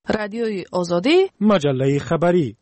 رادیوی آزادی، مجله خبری.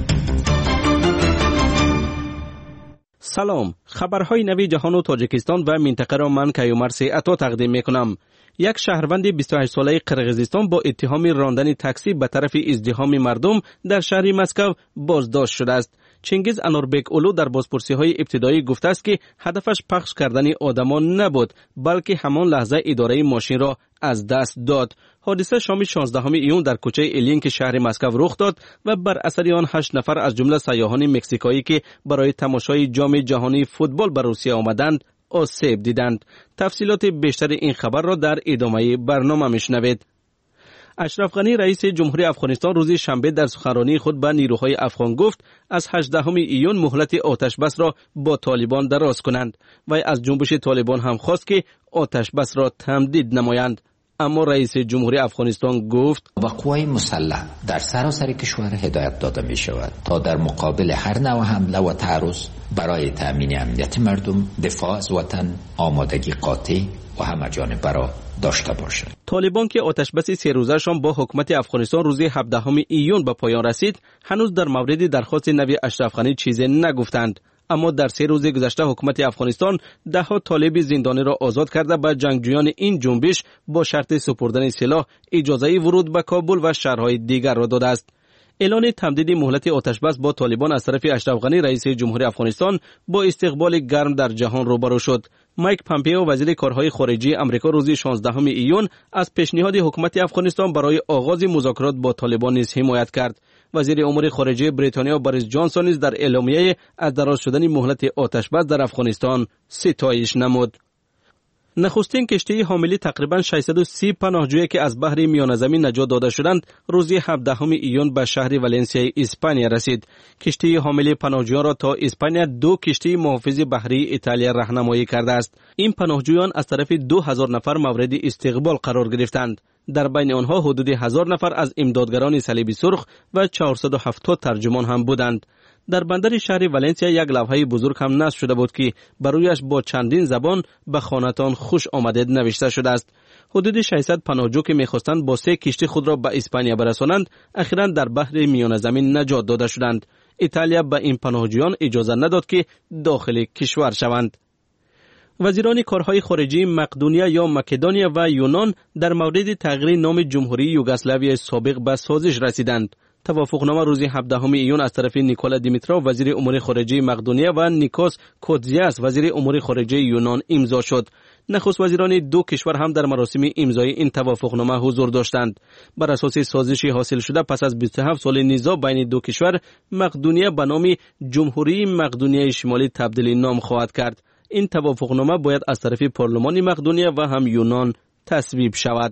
سلام، خبرهای نوی جهان و تاجیکستان و منطقه را من کیومرث عطا تقدیم میکنم. یک شهروند 28 ساله قرقیزستان با اتهام راندن تاکسی به طرف ازدحام مردم در شهر مسکو بازداشت شده است. چنگیز انوربک اولو در بازپرسی‌های ابتدایی گفته است که هدفش پخش کردن آدمان نبود، بلکه همان لحظه اداره ماشین را از دست داد. حادثه شام 16 ایون در کوچه الینک شهر مسکو رخ داد و بر اثر آن 8 نفر از جمله سیاحان مکزیکایی که برای تماشای جام جهانی فوتبال به روسیه آمدند آسیب دیدند. تفصیلات بیشتر این خبر را در ادامه برنامه میشنوید. اشرف غنی رئیس جمهوری افغانستان روز شنبه در سخنرانی خود به نیروهای افغان گفت از 18 ایون مهلت آتش بس را با طالبان دراز کنند و از جنبش طالبان هم خواست که آتش بس را تمدید نمایند. اما رئیس جمهوری افغانستان گفت با قوای مسلح در سراسر کشور هدایت داده می شود تا در مقابل هر نوع حمله و تعرض برای تأمین امنیت مردم، دفاع از وطن آمادگی قاطع و همه‌جانبه را داشته باشد. طالبان که آتش بس 3 روزه‌شان با حکومت افغانستان روز 17 ایون به پایان رسید، هنوز در مورد درخواست نوی اشرف غنی چیزی نگفتند. اما در 3 روز گذشته حکومت افغانستان ده‌ها طالب زندانی را آزاد کرده به جنگجویان این جنبش با شرط سپردن سلاح اجازه ورود به کابل و شهرهای دیگر را داده است. اعلان تمدید مهلت آتش بس با طالبان از طرف اشرف غنی رئیس جمهوری افغانستان با استقبال گرم در جهان روبرو شد. مایک پامپئو وزیر کارهای خارجه آمریکا روز 16 ایون از پیشنهاد حکومت افغانستان برای آغاز مذاکرات با طالبان نیز حمایت کرد. وزیر امور خارجه بریتانیا بوریس جانسون نیز در اعلامیه از دراز شدن مهلت آتش بس در افغانستان ستایش نمود. نخستین کشتی حامل تقریباً 630 پناهجویی که از بحر میانه زمین نجات داده شدند روز 17 ایون به شهر ولنسیا اسپانیا رسید. کشتی حامل پناهجویان را تا اسپانیا 2 کشتی محافظ بحری ایتالیا راهنمایی کرده است. این پناهجویان از طرف 2000 نفر مورد استقبال قرار گرفتند. در بین آنها حدود 1000 نفر از امدادگران صلیب سرخ و 470 ترجمان هم بودند. در بندر شهر ولنسیا یک لوحه بزرگ هم نصب شده بود که بر رویش با چندین زبان به خانه‌تان خوش آمدید نوشته شده است. حدود 600 پناهجو که می‌خواستند با 3 کشتی خود را به اسپانیا برسانند، اخیراً در بحر میانه زمین نجات داده شدند. ایتالیا به این پناهجویان اجازه نداد که داخل کشور شوند. وزیران کارهای خارجه مقدونیه یا مکدونیا و یونان در مورد تغییر نام جمهوری یوگسلاوی سابق به سازش رسیدند. توافقنامه روز 17 ایون از طرف نیکولا دیمیترو وزیر امور خارجه مقدونیه و نیکوس کوتزیاس وزیر امور خارجه یونان امضا شد. نخست وزیران 2 کشور هم در مراسم امضای این توافقنامه حضور داشتند. بر اساس سازشی حاصل شده پس از 27 سال نزاع بین 2 کشور، مقدونیه به نام جمهوری مقدونیه شمالی تبدیل نام خواهد کرد. این توافقنامه باید از طرف پارلمان مقدونیه و هم یونان تصویب شود.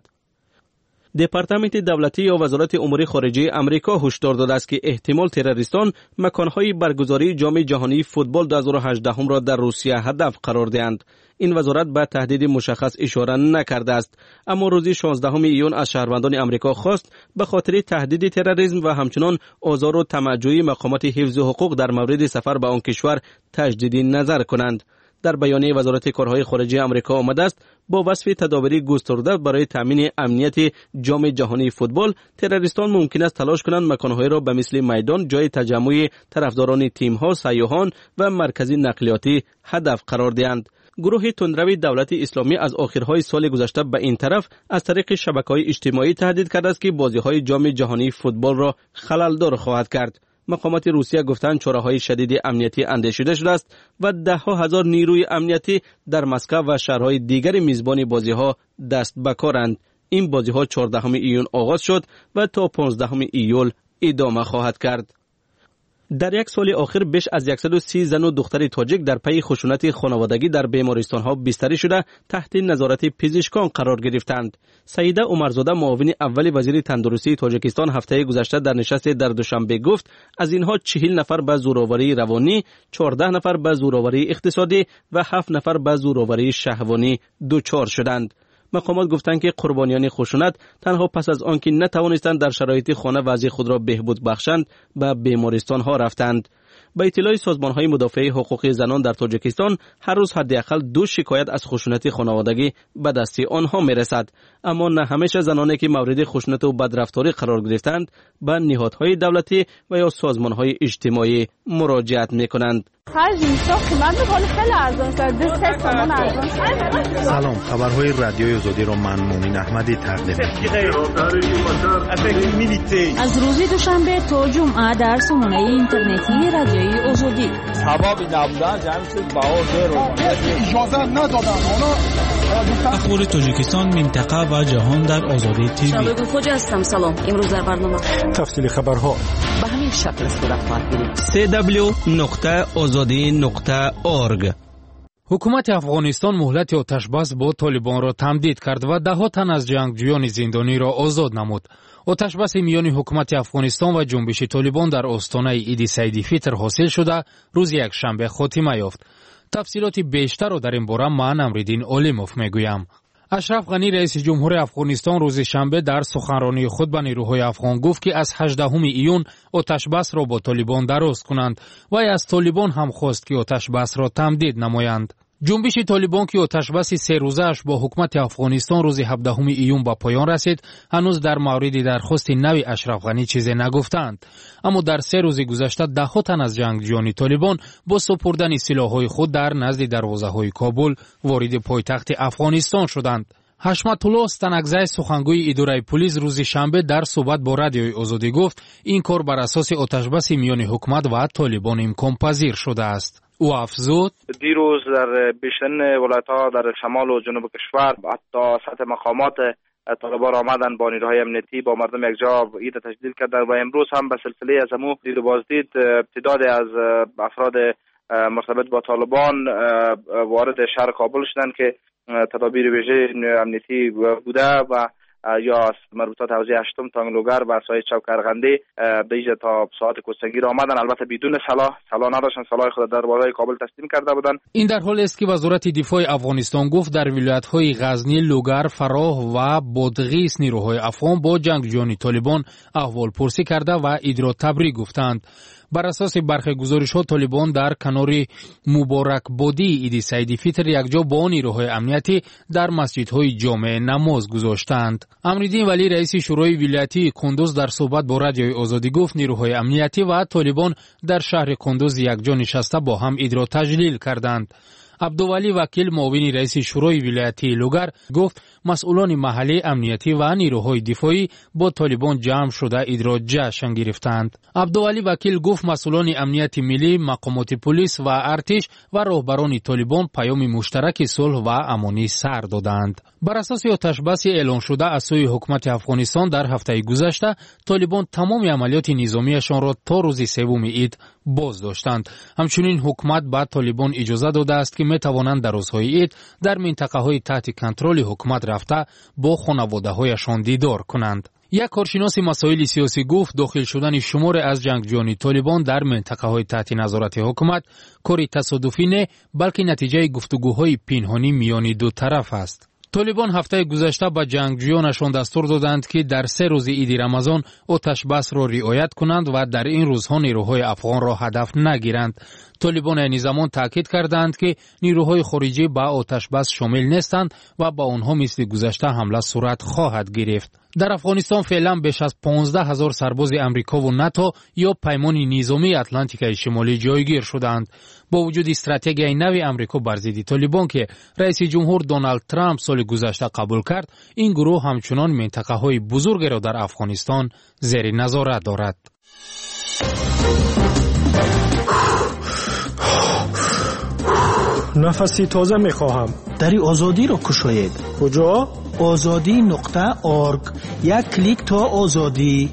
دپارتمنت دولتی یا وزارت امور خارجه آمریکا هشدار داده است که احتمال تروریستان مکانهای برگزاری جام جهانی فوتبال 2018 را در روسیه هدف قرار دهند. این وزارت به تهدید مشخص اشاره نکرده است، اما روز 16 ایون از شهروندان آمریکا خواست به خاطر تهدید تروریسم و همچنان آزار و طمع‌جویی مقامات حفظ حقوق در مورد سفر به آن کشور تجدید نظر کنند. در بیانیه وزارت کارهای خارجه آمریکا آمده است با وصف تدابیر گسترده برای تامین امنیت جام جهانی فوتبال، تروریستان ممکن است تلاش کنند مکان‌هایی را به مثل میدان، جای تجمع طرفداران تیم‌ها، سیاحان و مرکز نقلیاتی هدف قرار دهند. گروه تندروی دولت اسلامی از آخرهای سال گذشته به این طرف از طریق شبکه‌های اجتماعی تهدید کرده است که بازی‌های جام جهانی فوتبال را خلل‌دار خواهد کرد. مقامات روسیه گفتند چاره‌های شدید امنیتی اندیشیده شده است و 10,000 نیروی امنیتی در مسکو و شهرهای دیگر میزبان بازی‌ها دست به کارند. این بازی‌ها 14 ایون آغاز شد و تا 15 ایول ادامه خواهد کرد. در یک سال آخر بیش از 130 زن و دختر تاجیک در پی خشونت خانوادگی در بیمارستان‌ها بستری شده تحت نظارت پزشکان قرار گرفتند. سعیده عمرزاده معاون اول وزیر تندرستی تاجیکستان هفته گذشته در نشست در دوشنبه گفت از اینها 40 نفر به زورآوری روانی، 14 نفر به زورآوری اقتصادی و 7 نفر به زورآوری شهوانی دچار شدند. مقامات گفتند که قربانیان خشونت تنها پس از آنکه نتوانستند در شرایط خانه وضع خود را بهبود بخشند به بیمارستان ها رفتند. به اطلاع سازمان‌های مدافع حقوق زنان در تاجیکستان هر روز حداقل 2 شکایت از خشونت خانوادگی به دست آنها میرسد. اما نه همیشه زنانی که مورد خشونت و بدرفتاری قرار گرفتند به نهادهای دولتی و یا سازمان‌های اجتماعی مراجعت می‌کنند. سلام، خبرهای رادیوی آزادی را من مومن احمدی تقدیم می‌کنم. از روز دوشنبه تا جمعه در سامانه اینترنتی رادیوی آزادی. اخبار تاجیکستان، منطقه و جهان در آزادی تیوی. شبکه خوج هستم. سلام. امروز در برنامه تفصیل خبرها به همین شکل صورت خواهد گرفت. www.azadi.org. حکومت افغانستان مهلت آتشبس با طالبان را تمدید کرد و ده ها تن از جنگجویان زندانی را آزاد نمود. آتشبس میان حکومت افغانستان و جنبش طالبان در آستانه عید سعید فطر حاصل شده روز یکشنبه خاتمه یافت. تفصیلات بیشتر را در این باره من امرالدین عالموف میگویم. اشرف غنی رئیس جمهور افغانستان روز شنبه در سخنرانی خود به نیروهای افغان گفت که از 18 ایون آتشبس را با طالبان درست کنند و از طالبان هم خواست که آتشبس را تمدید نمایند. جنبش طالبان که آتشبس 3 روزه‌اش با حکومت افغانستان روز 17 ایون به پایان رسید، هنوز در مورد درخواست نو اشرف غنی چیزی نگفتند. اما در 3 روز گذشته ده ها تن از جنگجویان طالبان با سپردن سلاح‌های خود در نزد دروازه‌های کابل وارد پایتخت افغانستان شدند. حشمت الله استنگزی سخنگوی اداره پلیس روز شنبه در صحبت با رادیوی آزادی گفت این کار بر اساس آتشبس میان حکومت و طالبان امکان پذیر شده است. او افزود دیروز در بیشترین ولایت‌ها در شمال و جنوب کشور حتی سطح مقامات طالبان آمدن با نیروهای امنیتی با مردم یک جا عید تجلیل کردن و امروز هم به سلسله از همو دید و بازدید تعدادی از افراد مرتبط با طالبان وارد شهر کابل شدند که تدابیر ویژه امنیتی بوده و یا مربوطات حوزه 8 تانگلوگر و سایه چوکرغندی به ایجا تا ساعت کوسنگیر آمدن، البته بدون سلاح نداشتن، سلاح خود در بالای کابل تسلیم کرده بودند. این در حالی است که وزارت دفاع افغانستان گفت در ولایت‌های غزنی، لوگر، فراه و بادغیس نیروهای افغان با جنگجویان طالبان احوالپرسی کرده و عید را تبریک گفتند. بر اساس برخی گزارش‌ها طالبان در کنار مبارکبادی عید سعید فطر یکجا با نیروهای امنیتی در مسجدهای جامع نماز گذاشتند. امرالدین ولی رئیس شورای ولایتی کندوز در صحبت با رادیوی آزادی گفت نیروهای امنیتی و طالبان در شهر کندوز یکجا نشسته با هم عید را تجلیل کردند. عبدولی وکیل معاون رئیس شورای ولایتی لوگر گفت مسئولان محلی امنیتی و نیروهای دفاعی با طالبان جمع شده عید را جشن گرفتند. عبدولی وکیل گفت مسئولان امنیت ملی، مقامات پلیس و ارتش و راهبران طالبان پیام مشترک صلح و امانی سر دادند. بر اساس آتشبس اعلان شده از سوی حکومت افغانستان در هفته گذشته، طالبان تمام عملیات نظامیشان را تا روز 3 عید باز داشتند. همچنین حکومت به طالبان اجازه داده است که می توانند در روزهای عید در منطقه‌های تحت کنترل حکومت رفته با خانواده‌هایشان دیدار کنند. یک کارشناس مسائل سیاسی گفت داخل شدن شمار از جنگجویان طالبان در منطقه‌های تحت نظارت حکومت کاری تصادفی نه، بلکه نتیجه گفتگوهای پنهانی میان دو طرف است. طالبان هفته گذشته به جنگجویانشان دستور دادند که در 3 روز عید رمضان آتشبس را رعایت کنند و در این روزها نیروهای افغان را هدف نگیرند. طالبان این زمان تاکید کردند که نیروهای خارجی به آتشبس شامل نیستند و با آنها مثل گذشته حمله صورت خواهد گرفت. در افغانستان فعلا بیش از 15,000 سرباز امریکا و ناتو یا پیمان نظامی اتلانتیک شمالی جایگیر شدند. با وجود استراتژی نو امریکا بر ضد طالبان که رئیس جمهور دونالد ترامپ سال گذشته قبول کرد، این گروه همچنان منطقه‌های بزرگی را در افغانستان زیر نظارت دارد. نفسی تازه میخواهم. دری آزادی را کشاید. کجا؟ azadi.org. یک کلیک تا آزادی.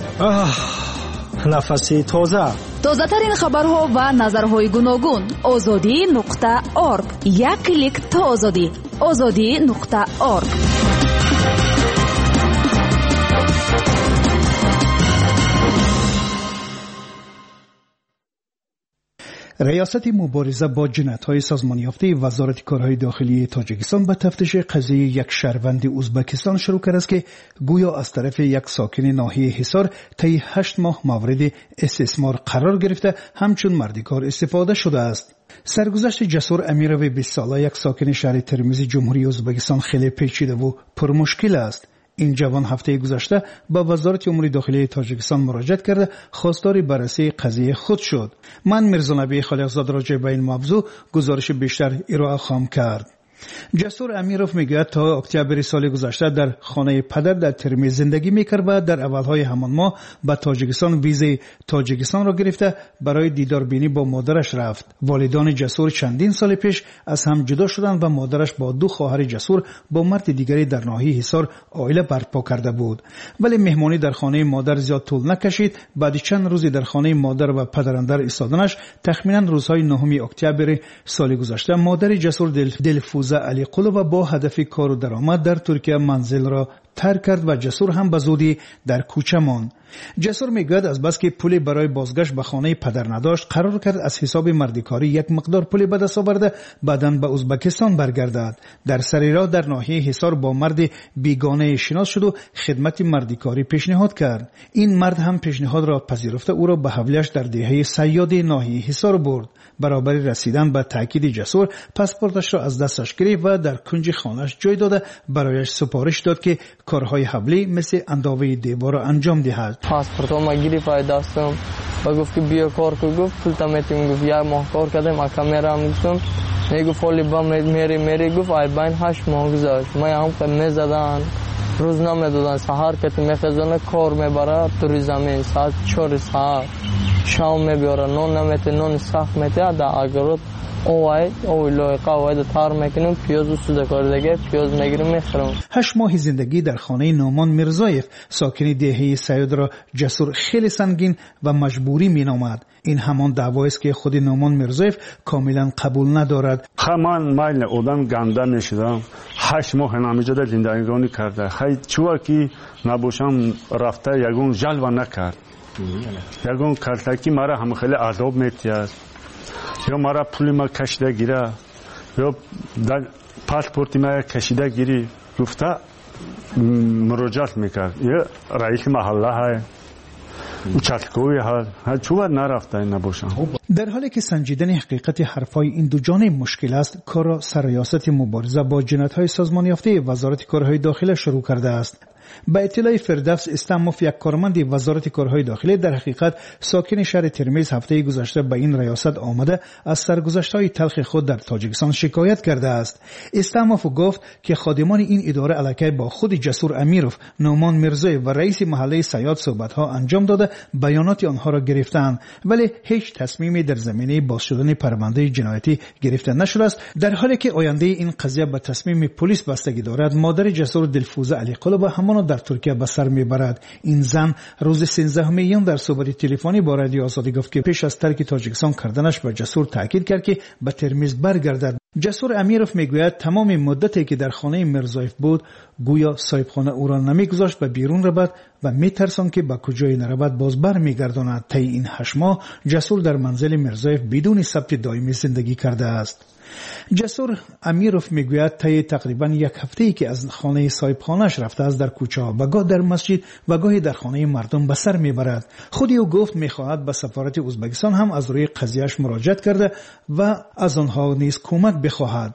نفسی تازه. تازه ترین خبرها و نظرهای گوناگون. azadi.org. یک کلیک تا آزادی. azadi.org. ریاست مبارزه با جنایت‌های سازمان یافته وزارت کارهای داخلی تاجیکستان به تفتیش قضیه یک شهروند ازبکستان شروع کرده است که گویا از طرف یک ساکن ناحیه حصار طی 8 ماه مورد استثمار قرار گرفته همچون مردکار استفاده شده است. سرگذشت جسور امیروی 20 ساله یک ساکن شهر ترمیز جمهوری ازبکستان خیلی پیچیده و پرمشکل است. این جوان هفته گذشته با وزارت امور داخلی تاجیکستان مراجعه کرده خواستار بررسی قضیه خود شد. من میرزانبی خالقزاد راجع به این موضوع گزارش بیشتر ارائه خواهم کرد. جسور امیروف میگوید تا اکتبر سال گذشته در خانه پدر در ترمیز زندگی میکرد و در اولهای همان ماه به تاجیکستان ویزای تاجیکستان را گرفته برای دیداربینی با مادرش رفت. والدان جسور چندین سال پیش از هم جدا شدند و مادرش با 2 خواهر جسور با مرد دیگری در ناحیه حصار عائله برپا کرده بود. ولی مهمانی در خانه مادر زیاد طول نکشید. بعد چند روزی در خانه مادر و پدراندر ایستادنش تخمینا روزهای 9 اکتبر سال گذشته مادر جسور دلفوزه علی قلوبه با هدف کار و درآمد در ترکیه منزل را ترک کرد و جسور هم به زودی در کوچه ماند. جسور میگوید از بس که پولی برای بازگشت به خانه پدر نداشت قرار کرد از حساب مردکاری یک مقدار پولی به دست آورده بعداً به ازبکستان برگردد. در سر راه در ناحیه حصار با مرد بیگانه شناس شد و خدمت مردکاری پیشنهاد کرد. این مرد هم پیشنهاد را پذیرفته او را به حویلش در دهه صیاد ناحیه حصار برد. برابر رسیدن به تاکید جسور پاسپورتش را از دستش گرفت و در کنج خانه‌اش جای داده برایش سفارش داد که کارهای حولی مثل انداوه دیوار را انجام دهد. پاسپورتم گرفت دستم و گفت که بیا کار کن. گفت پول تمیتیم. گفت یک ماه کار کردم. اکامرا هم گفتم میگفت فولی با میری گفت ای بین 8 ماه گذشت. من هم که میزدن روزنامه دادن سحر که میخزانه کار میبره توی زمین ساعت 4 ساعت شام میبره نون نمیته نون سخت میته در اگرات اوی لایقه اوی تار میکنیم پیاز و سوده کار دیگه پیاز میگیریم میخورم. 8 ماه زندگی در خانه نومان میرزایف ساکن دهه صیاد را جسور خیلی سنگین و مجبوری مینامد. این همان دعوایی است که خود نومان میرزایف کاملا قبول ندارد. من مایل اودم گنده میشدم 8 ماه نمیجاده زندگانی کرده خیلی چوه که نباشم رفته یگون جلوه نکرد یگون کلتکی مرا هم خیلی عذاب میتید یا مرا پولی ما کشیده گیره یا پاسپورتی ما کشیده گیری گفته مراجعت میکرد یا رئیس محله های چطکوی ها چوبت نرفته نباشم. در حالی که سنجیدن حقیقت حرفای این دو جانب مشکل است کار سرریاست مبارزه با جنایت‌های سازمان یافته وزارت کارهای داخلی شروع کرده است. با اطلاع فردوس استموف یک کارمند وزارت کارهای داخلی در حقیقت ساکن شهر ترمیز هفته گذشته به این ریاست آمده از سرگذشت‌های تلخ خود در تاجیکستان شکایت کرده است. استموف گفت که خادمان این اداره علیه با خود جسور امیروف، نومان میرزایف و رئیس محله صیاد صحبت‌ها انجام داده بیانات آنها را گرفتند ولی هیچ تصمیمی در زمینه باز شدن پرونده جنایتی گرفته نشده است. در حالی که آینده این قضیه به تصمیم پلیس بستگی دارد مادر جسور دلفوزه علی قلوبه همان در ترکیه به سر میبرد. این زن روز 13 میلیون در صحبت تلفنی با رادیو آزادی گفت که پیش از ترک تاجیکستان کردنش به جسور تاکید کرد که به ترمیز برگردد. جسور امیروف میگوید تمام مدتی که در خانه میرزایف بود گویا صاحبخانه او را نمیگذاشت به بیرون رود و میترساند که به کجای نرود باز برمیگرداند. طی این 8 ماه جسور در منزل میرزایف بدون ثبت دائمی زندگی کرده است. جسور امیروف میگوید طی تقریبا 1 هفته‌ای که از خانه صاحبخانه‌اش رفته است در کوچه و گاه در مسجد و گاهی در خانه مردم به سر میبرد. خودی او گفت میخواهد به سفارت ازبکستان هم از روی قضیهش مراجعت کرده و از آنها نیز کمک بخواهد.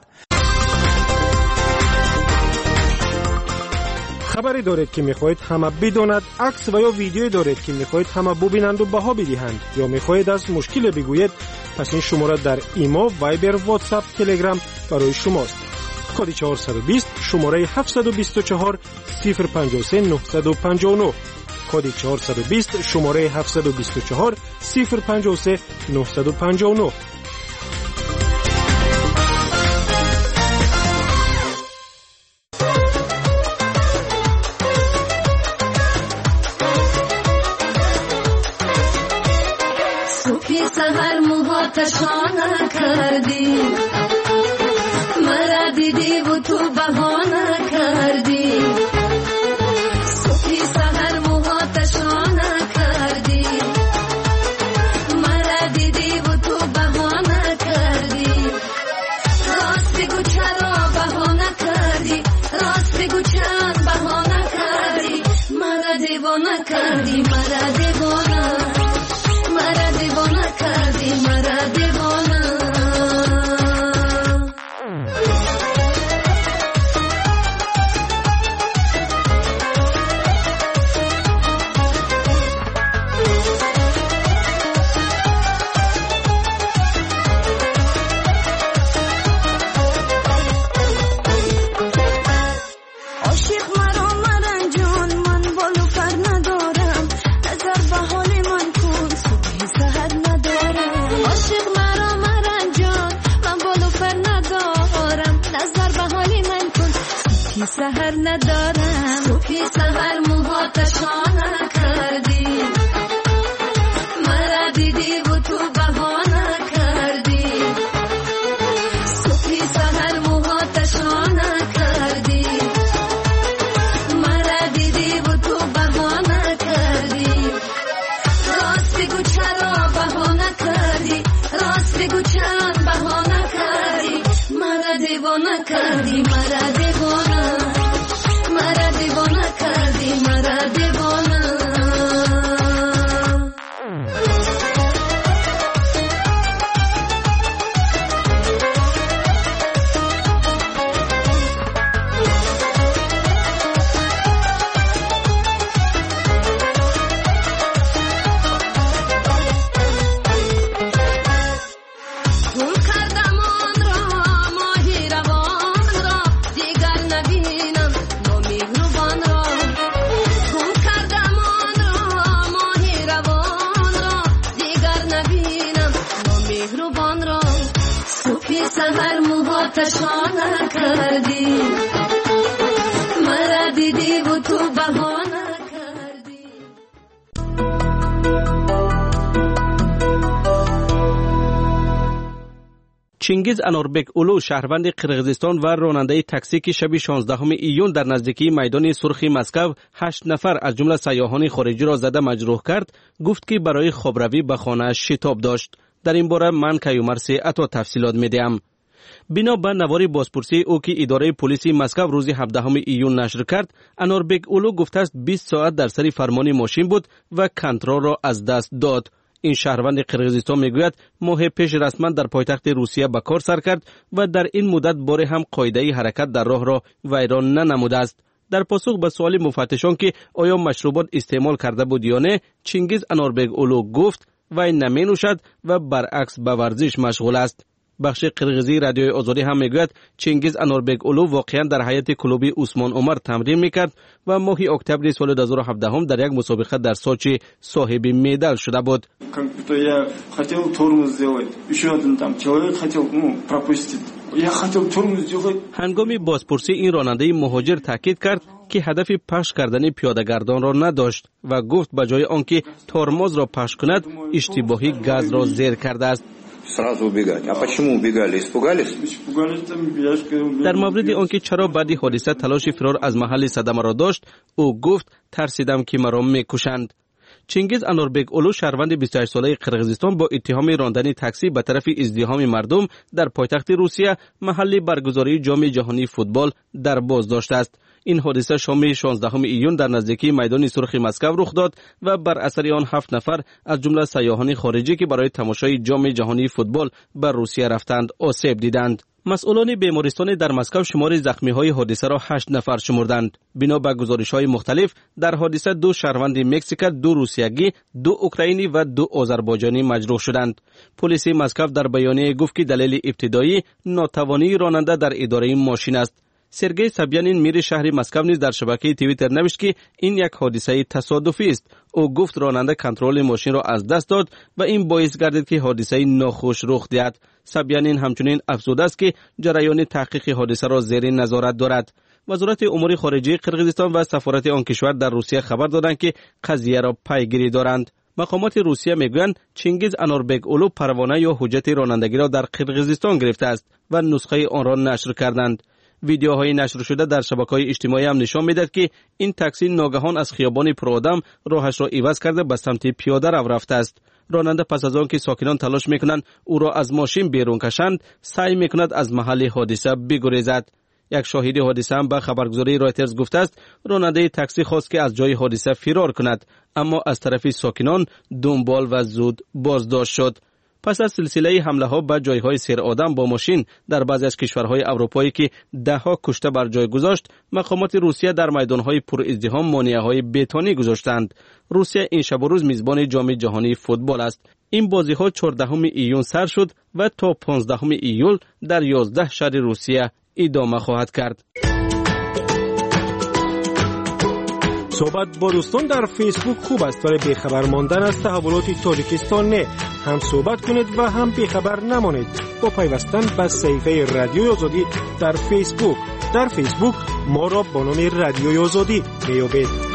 خبری دارید که میخواهید همه بداند، عکس و یا ویدیویی دارید که میخواهید همه ببینند و بها بدهند یا میخواهید از مشکل بگویید، پس این شماره در ایمو، وایبر، واتساپ، تلگرام برای شماست. کد 420 شماره 724 053 959 کد 420 شماره 724 053 959. سهر موهاتشانه کردی مرا دیدی و تو بهانه کردی صبحی سهر موهاتشانه کردی مرا دیدی و تو بهانه آتشان کردی مرا دیدی و تو بهانه کردی. چینگیز انوربک اولو شهروند قرقیزستان و راننده تاکسی که شب 16 ایون در نزدیکی میدان سرخی مسکو 8 نفر از جمله سیاحان خارجی را زده مجروح کرد، گفت که برای خوابروی به خانه شتاب داشت. در این باره من کیومرث عطا تفصیلات میدهم. بنا به نوار بازپرسی او که اداره پلیس مسکو روز 17 ایون نشر کرد، انوربک اولو گفته است 20 ساعت در سر فرمان ماشین بود و کنترل را از دست داد. این شهروند قرقیزستان میگوید ماه پیش رسما در پایتخت روسیه به کار سر کرد و در این مدت بار هم قاعده حرکت در راه را ویران ننموده است. در پاسخ به سوال مفتشان که آیا مشروبات استعمال کرده بود یا نه، چینگیز انوربک اولو گفت وی نمی نوشد و برعکس به ورزش مشغول است. بخش قرقیزی رادیوی آزادی هم میگوید چینگیز انوربک اولو واقعا در حیات کلوب عثمان عمر تمرین میکرد و ماه اکتبر سال 2017 در یک مسابقه در سوچی صاحب مدال شده بود. هنگام بازپرسی این راننده مهاجر تاکید کرد که هدف پخش کردن پیاده‌گردان را نداشت و گفت به جای آنکه ترمز را پخش کند اشتباهی گاز را زیر کرده است. در مورد آنکه چرا بعد حادثه تلاش فرار از محل صدمه را داشت، او گفت ترسیدم که مرا میکشند. چینگیز انوربک اولو شهروند 28 ساله قرقیزستان با اتهام راندن تاکسی به طرف ازدحام مردم در پایتخت روسیه محل برگزاری جام جهانی فوتبال در بازداشت است. این حادثه شام 16 ایون در نزدیکی میدان سرخ مسکو رخ داد و بر اثر آن 7 نفر از جمله سیاحان خارجی که برای تماشای جام جهانی فوتبال به روسیه رفتند آسیب دیدند. مسئولان بیمارستان در مسکو شمار زخمی‌های حادثه را 8 نفر شمردند. بنا به گزارش‌های مختلف در حادثه 2 شهروند مکزیک، 2 روسیایی، 2 اوکراینی و 2 آذربایجانی مجروح شدند. پلیس مسکو در بیانیه گفت که دلیل ابتدایی ناتوانی راننده در اداره ماشین است. سرگئی سابیانین میر شهر مسکو نیز در شبکه توییتر نوشت که این یک حادثه تصادفی است. او گفت راننده کنترل ماشین را از دست داد و این باعث گردید که حادثه ناخوش رخ دهد. سابیانین همچنین افزوده است که جریان تحقیق حادثه را زیر نظارت دارد. وزارت امور خارجه قرقیزستان و سفارت آن کشور در روسیه خبر دادند که قضیه را پیگیری دارند. مقامات روسیه میگویند چینگیز انوربک اولو پروانه یا حجت رانندگی را در قرقیزستان گرفته است و نسخه آن را نشر کردند. ویدیوهای نشر شده در شبکه‌های اجتماعی هم نشان می‌دهد که این تاکسی ناگهان از خیابان پرآدم راهش را عوض کرده به سمت پیاده رو رفته است. راننده پس از آن که ساکنان تلاش می‌کنند او را از ماشین بیرون کشند، سعی می‌کند از محل حادثه بگریزد. یک شاهد حادثه هم به خبرگزاری رایترز گفته است راننده تاکسی خواست که از جای حادثه فرار کند، اما از طرف ساکنان دنبال و زود بازداشت شد. پس از سلسله حمله ها به جایهای سیر آدم با ماشین در بعضی از کشورهای اروپایی که دهها کشته بر جای گذاشت، مقامات روسیه در میدانهای پر ازدحام مانعه‌های بتونی گذاشتند. روسیه این شب و روز میزبان جام جهانی فوتبال است. این بازی‌ها 14 ایون سر شد و تا 15 ایول در 11 شهر روسیه ادامه خواهد کرد. صحبت با دوستان در فیسبوک خوب است، ولی بیخبر ماندن از تحولات تاجیکستان نه. هم صحبت کنید و هم بیخبر نمانید با پیوستن به صفحه رادیوی آزادی در فیسبوک. در فیسبوک ما را با نام رادیوی آزادی میابید.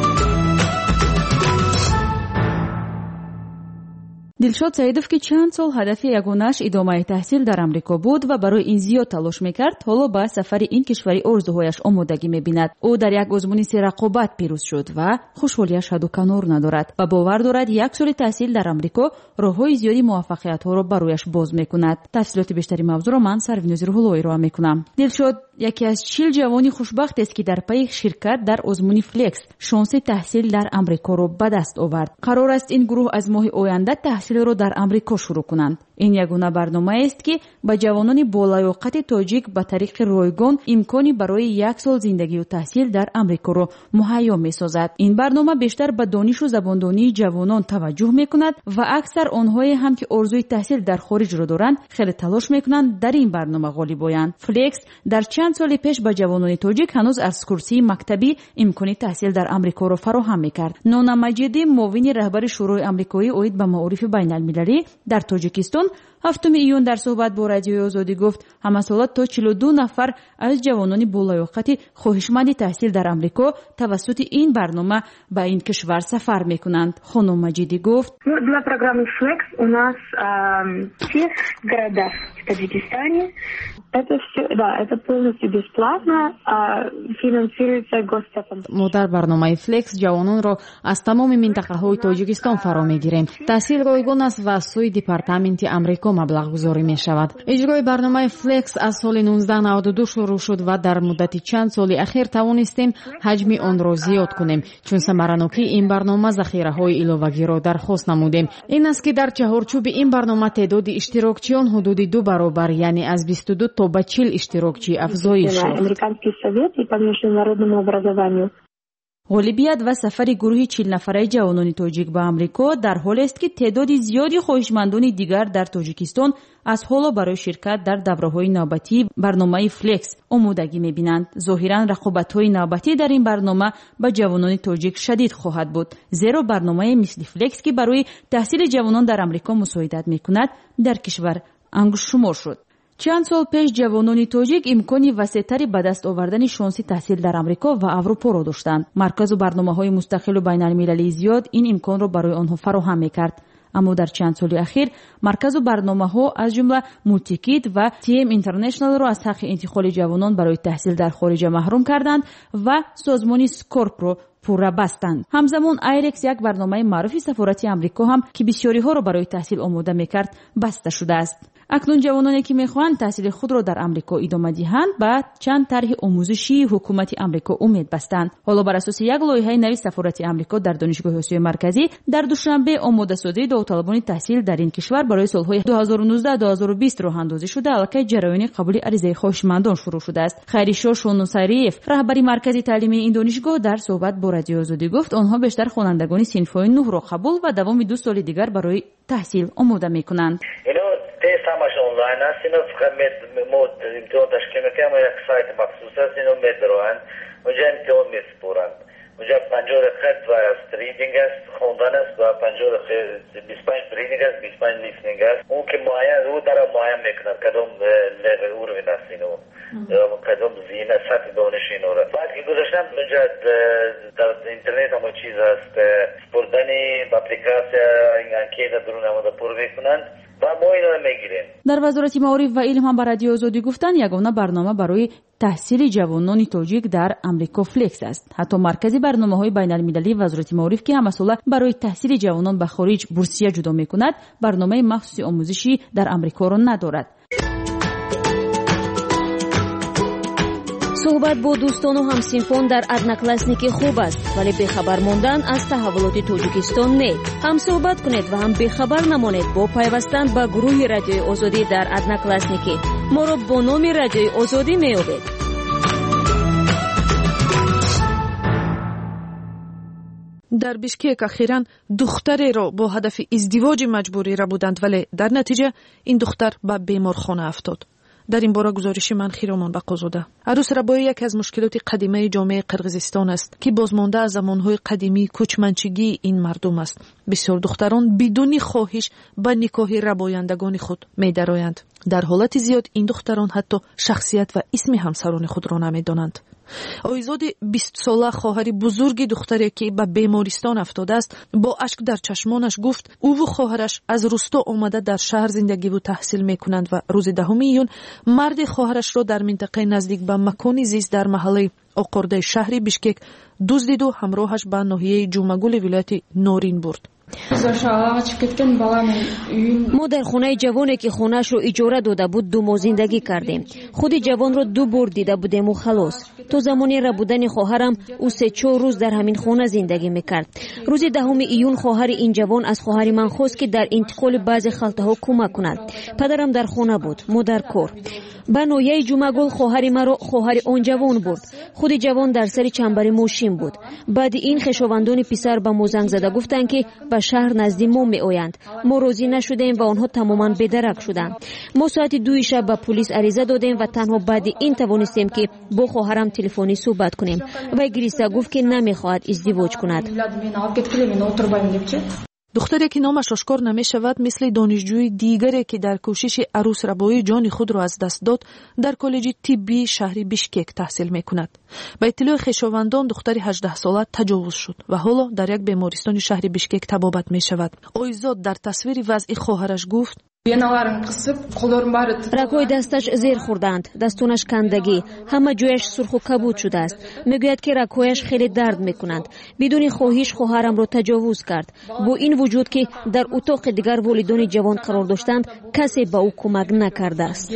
دلشاد سعیدов که چند سال هدف یگانه‌اش ادامه تحصیل در آمریکا بود و برای این زیاد تلاش میکرد، حالا با سفر این کشوری آرزوهایش آمادگی میبیند. او در یک آزمون رقابت پیروز شد و خوشحالیش حد و کنار ندارد و باور دارد 1 سال تحصیل در آمریکا راههای زیادی موفقیت‌ها را برایش باز میکند. تفصیلات بیشتری موضوع را من سروینوز روح‌اللهی را میکنم. دلشاد یکی از 40 جوانی خوشبخت است که در پی شرکت در آزمون فلکس شانس تحصیل در آمریکا را به دست آورد. قرار است این گروه از ماه آینده تحصیل را در آمریکا شروع کنند. این یگانه برنامه است که به جوانان بالیاقت تاجیک به طریق رایگان امکانی برای 1 سال زندگی و تحصیل در آمریکا را مهیا می‌سازد. این برنامه بیشتر به دانش و زباندانی جوانان توجه می‌کند و اکثر آنهایی هم که آرزوی تحصیل در خارج را دارند خیلی تلاش می‌کنند در این برنامه غالب آیند. فلکس در چند سال پیش به جوانان تاجیک هنوز از کرسی مکتبی امکانی تحصیل در آمریکا را فراهم می‌کرد. نونا مجیدی معاون رهبر شورای آمریکایی اوید به معارف بیان байналмилалӣ дар тоҷикистон 7 июн дар суҳбат бо радиои озодӣ гуфт ҳамасола то 42 нафар аз ҷавонони болаёқати хоҳишманди таҳсил дар амрико тавассути ин барнома ба ин кишвар сафар мекунанд. хонум Маҷидӣ гуфт: Для программы Flex у нас в всех городах в Таджикистане. Это полностью бесплатно, финансируется государством. мо дар барномаи Flex ҷавононро аз тамоми минтақаҳои Тоҷикистон фаро мегирем. таҳсил ройгон аст ва аз сӯи департаменти амрико маблағгузорӣ мешавад. иҷрои барномаи Flex аз соли 1992 шурӯъ шуд ва дар муддати чанд соли ахир тавонистем ҳаҷми онро зиёд кунем. чун самаранокии ин барнома захираҳои иловагиро дархост намудем. ин аст ки дар чаҳорчӯби ин барнома теъдоди иштирокчиён ҳудуди 2 баробар, яъне аз 22 то ба 40 иштирокчӣ афзоиш шуд. Американский совет и по международному образованию. ғолибият ва сафари гурӯҳи 40 нафараи ҷавонони тоҷик ба амрико дар ҳоле аст ки теъдоди зиёди хоҳишмандони дигар дар тоҷикистон аз ҳоло барои ширкат дар давраҳои навбатии барномаи Flex омодагӣ мебинанд. зоҳиран рақобатҳои навбатӣ дар ин барнома ба ҷавонони тоҷик шадид хоҳад буд, зеро барномае мисли Flex ки барои таҳсили ҷавонон дар амрико мусоидат мекунад дар кишвар ангушшумор шуд. чанд сол пеш ҷавонони тоҷик имкони васеътари ба даст овардани шонси таҳсил дар амрико ва аврупоро доштанд. марказу барномаҳои мустақилу байналмилалии зиёд ин имконро барои онҳо фароҳам мекард. аммо дар чанд соли ахир марказу барномаҳо аз ҷумла Multikid ва TM International-ро аз ҳаққи интиқоли ҷавонон барои таҳсил дар хориҷа маҳрум карданд ва созмони Scorpро пурра бастанд. ҳамзамон Айрекс, як барномаи маъруфи сафорати амрико ҳам ки бисёриҳоро барои таҳсил омода мекард, баста шудааст. акнун ҷавононе ки мехоҳанд таҳсили худро дар амрико идома диҳанд ба чанд тарҳи омӯзишии ҳукумати амрико умед бастанд. ҳоло бар асоси як лоиҳаи нави сафорати амрико дар донишгоҳи осиёи марказӣ дар душанбе омодасозии давотталабони таҳсил дар ин кишвар барои солҳои 2019-2020 роҳандозӣ шуда аллакай ҷараёни қабули аризаи хоҳишмандон шурӯъ шудааст. хайришо Шонусариев, раҳбари маркази таълимии ин донишгоҳ, дар суҳбат бо радиои озодӣ гуфт онҳо бештар хонандагони синфҳои 9-ро қабул ва давоми 2 соли дигар барои таҳсил омода мекунанд. тест ҳамаш онлайн аст. Ино фақат мо имтиҳон ташкил мекунем, як сайт махсус аст, ино медароянд, онҷа имтиҳон месупоранд. онҷа 50 дақиқа ва ридинг аст, хондан аст ва 50 дақиқа 25 ридинг аст, 25 листинг аст. он ки муайян ӯ дара муайян мекунад кадом левел уровень аст ино, кадом зина сатҳи дониш инора. баъд ки гузаштам онҷа дар интернет ҳама чиз аст, спурдани апликатсия анкета дуруни ҳамада пур мекунанд. дар вазорати маориф ва илм ҳам ба радиои озодӣ гуфтанд ягона барнома барои таҳсили ҷавонони тоҷик дар амрико Flex аст. ҳатто маркази барномаҳои байналмилалии вазорати маориф ки ҳамасола барои таҳсили ҷавонон ба хориҷ бурсия ҷудо мекунад, барномаи махсуси омӯзишӣ дар амрикоро надорад. суҳбат бо дӯстону ҳамсинфон дар одноклассники хуб аст, вале бехабар мондан аз таҳаввулоти Тоҷикистон не. ҳам суҳбат кунед ва ҳам бехабар намонед бо пайвастан ба гурӯҳи радиои озодӣ дар одноклассники. моро бо номи радиои озодӣ меёбед. дар бишкек ахиран духтареро бо ҳадафи издивоҷи маҷбурӣ рабуданд, вале дар натиҷа ин духтар ба беморхона афтод. дар ин бора гузориши ман Хиромон Бақозода. Арӯсрабоӣ яке аз мушкилоти қадимаи ҷомеаи Қирғизистон аст, ки бозмонда аз замонҳои қадимии кӯчманчигии ин мардум аст. бисёр духтарон бидуни хоҳиш ба никоҳи рабояндагони худ медароянд. дар ҳолати зиёд ин духтарон ҳатто шахсият ва исми ҳамсарони худро намедонанд. оизоди 20-сола хоҳари бузурги духтаре ки ба бемористон афтодааст, бо ашк дар чашмонаш гуфт ӯву хоҳараш аз рӯсто омада дар шаҳр зиндагиву таҳсил мекунанд ва рӯзи 10 июн марди хоҳарашро дар минтақаи наздик ба макони зист дар маҳаллаи оқордаи шаҳри Бишкек дуздиду ҳамроҳаш ба ноҳияи Ҷумагули вилояти Норин бурд. мо дар хонаи ҷавоне ки хонаашро иҷора дода буд 2 моҳ зиндагӣ кардем. худи ҷавонро 2 бор дида будему халос. то замони рабудани хоҳарам ӯ 3-4 рӯз дар ҳамин хона зиндагӣ мекард. рӯзи 10 июн хоҳари ин ҷавон аз хоҳари ман хост ки дар интиқоли баъзе халтаҳо кӯмак кунад. падарам дар хона буд, мо дар кор. ба ноҳияи Ҷумагул хоҳари маро хоҳари он ҷавон бурд. худи ҷавон дар сари чамбари мошин буд. баъди ин хешовандони писар ба мо занг зада гуфтанд ки ба шаҳр назди мо меоянд. мо розӣ нашудем ва онҳо тамоман бедарак шуданд. мо соати 2 шаб ба пулис ариза додем ва танҳо баъди ин тавонистем ки бо хоҳарам телефонӣ суҳбат кунем. вай гириста гуфт ки намехоҳад издивоҷ кунад. دختری که نامش آشکار نمی‌شود مثل دانشجوی دیگری که در کوشش عروس ربایی جان خود را از دست داد در کالج طبی شهر بیشکک تحصیل می‌کند. با اطلاع خویشاوندان دختری 18 ساله تجاوز شد و حالا در یک بیمارستان شهر بیشکک طبابت می‌شود. اویزاد در تصویر وضع خواهرش گفت: رگ‌های دستش زیر خوردند، دستونش کندگی، همه جایش سرخ و کبود شده است. میگوید که رگ‌هایش خیلی درد میکنند. بدون خواهش خواهرم را تجاوز کرد. با این وجود که در اتاق دیگر والدان جوان قرار داشتند، کسی به او کمک نکرده است.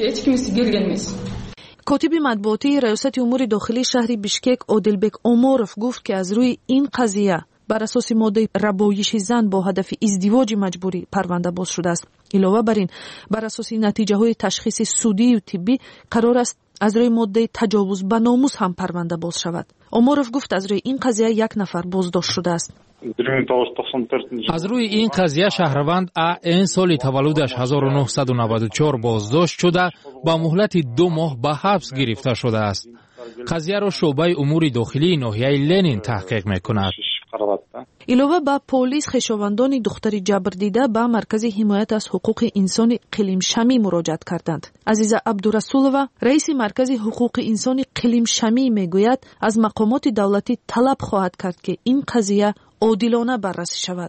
کاتب مطبوعاتی ریاست امور داخلی شهر بیشکک عادلبک اوموروف گفت که از روی این قضیه بر اساس ماده ربایش زن با هدف ازدواج مجبوری پرونده باز شده است. علاوه بر این بر اساس نتیجه های تشخیص سودی و طبی قرار است از روی ماده تجاوز به ناموس هم پرونده باز شود. اوموروف گفت از روی این قضیه یک نفر بازداشت شده است. از روی این قضیه شهروند این سال تولدش 1994 بازداشت شده با مهلت 2 ماه به حبس گرفته شده است. قضیه را شعبه امور داخلی ناحیه لنین تحقیق می‌کند. علاوه بر پلیس خویشاوندان دختری جبر دیده به مرکز حمایت از حقوق انسان قلیم شمی مراجعت کردند. عزیزه عبدالرسولова رئیس مرکز حقوق انسان قلیم شمی میگوید از مقامات دولتی طلب خواهد کرد که این قضیه عادلانه بررسی شود.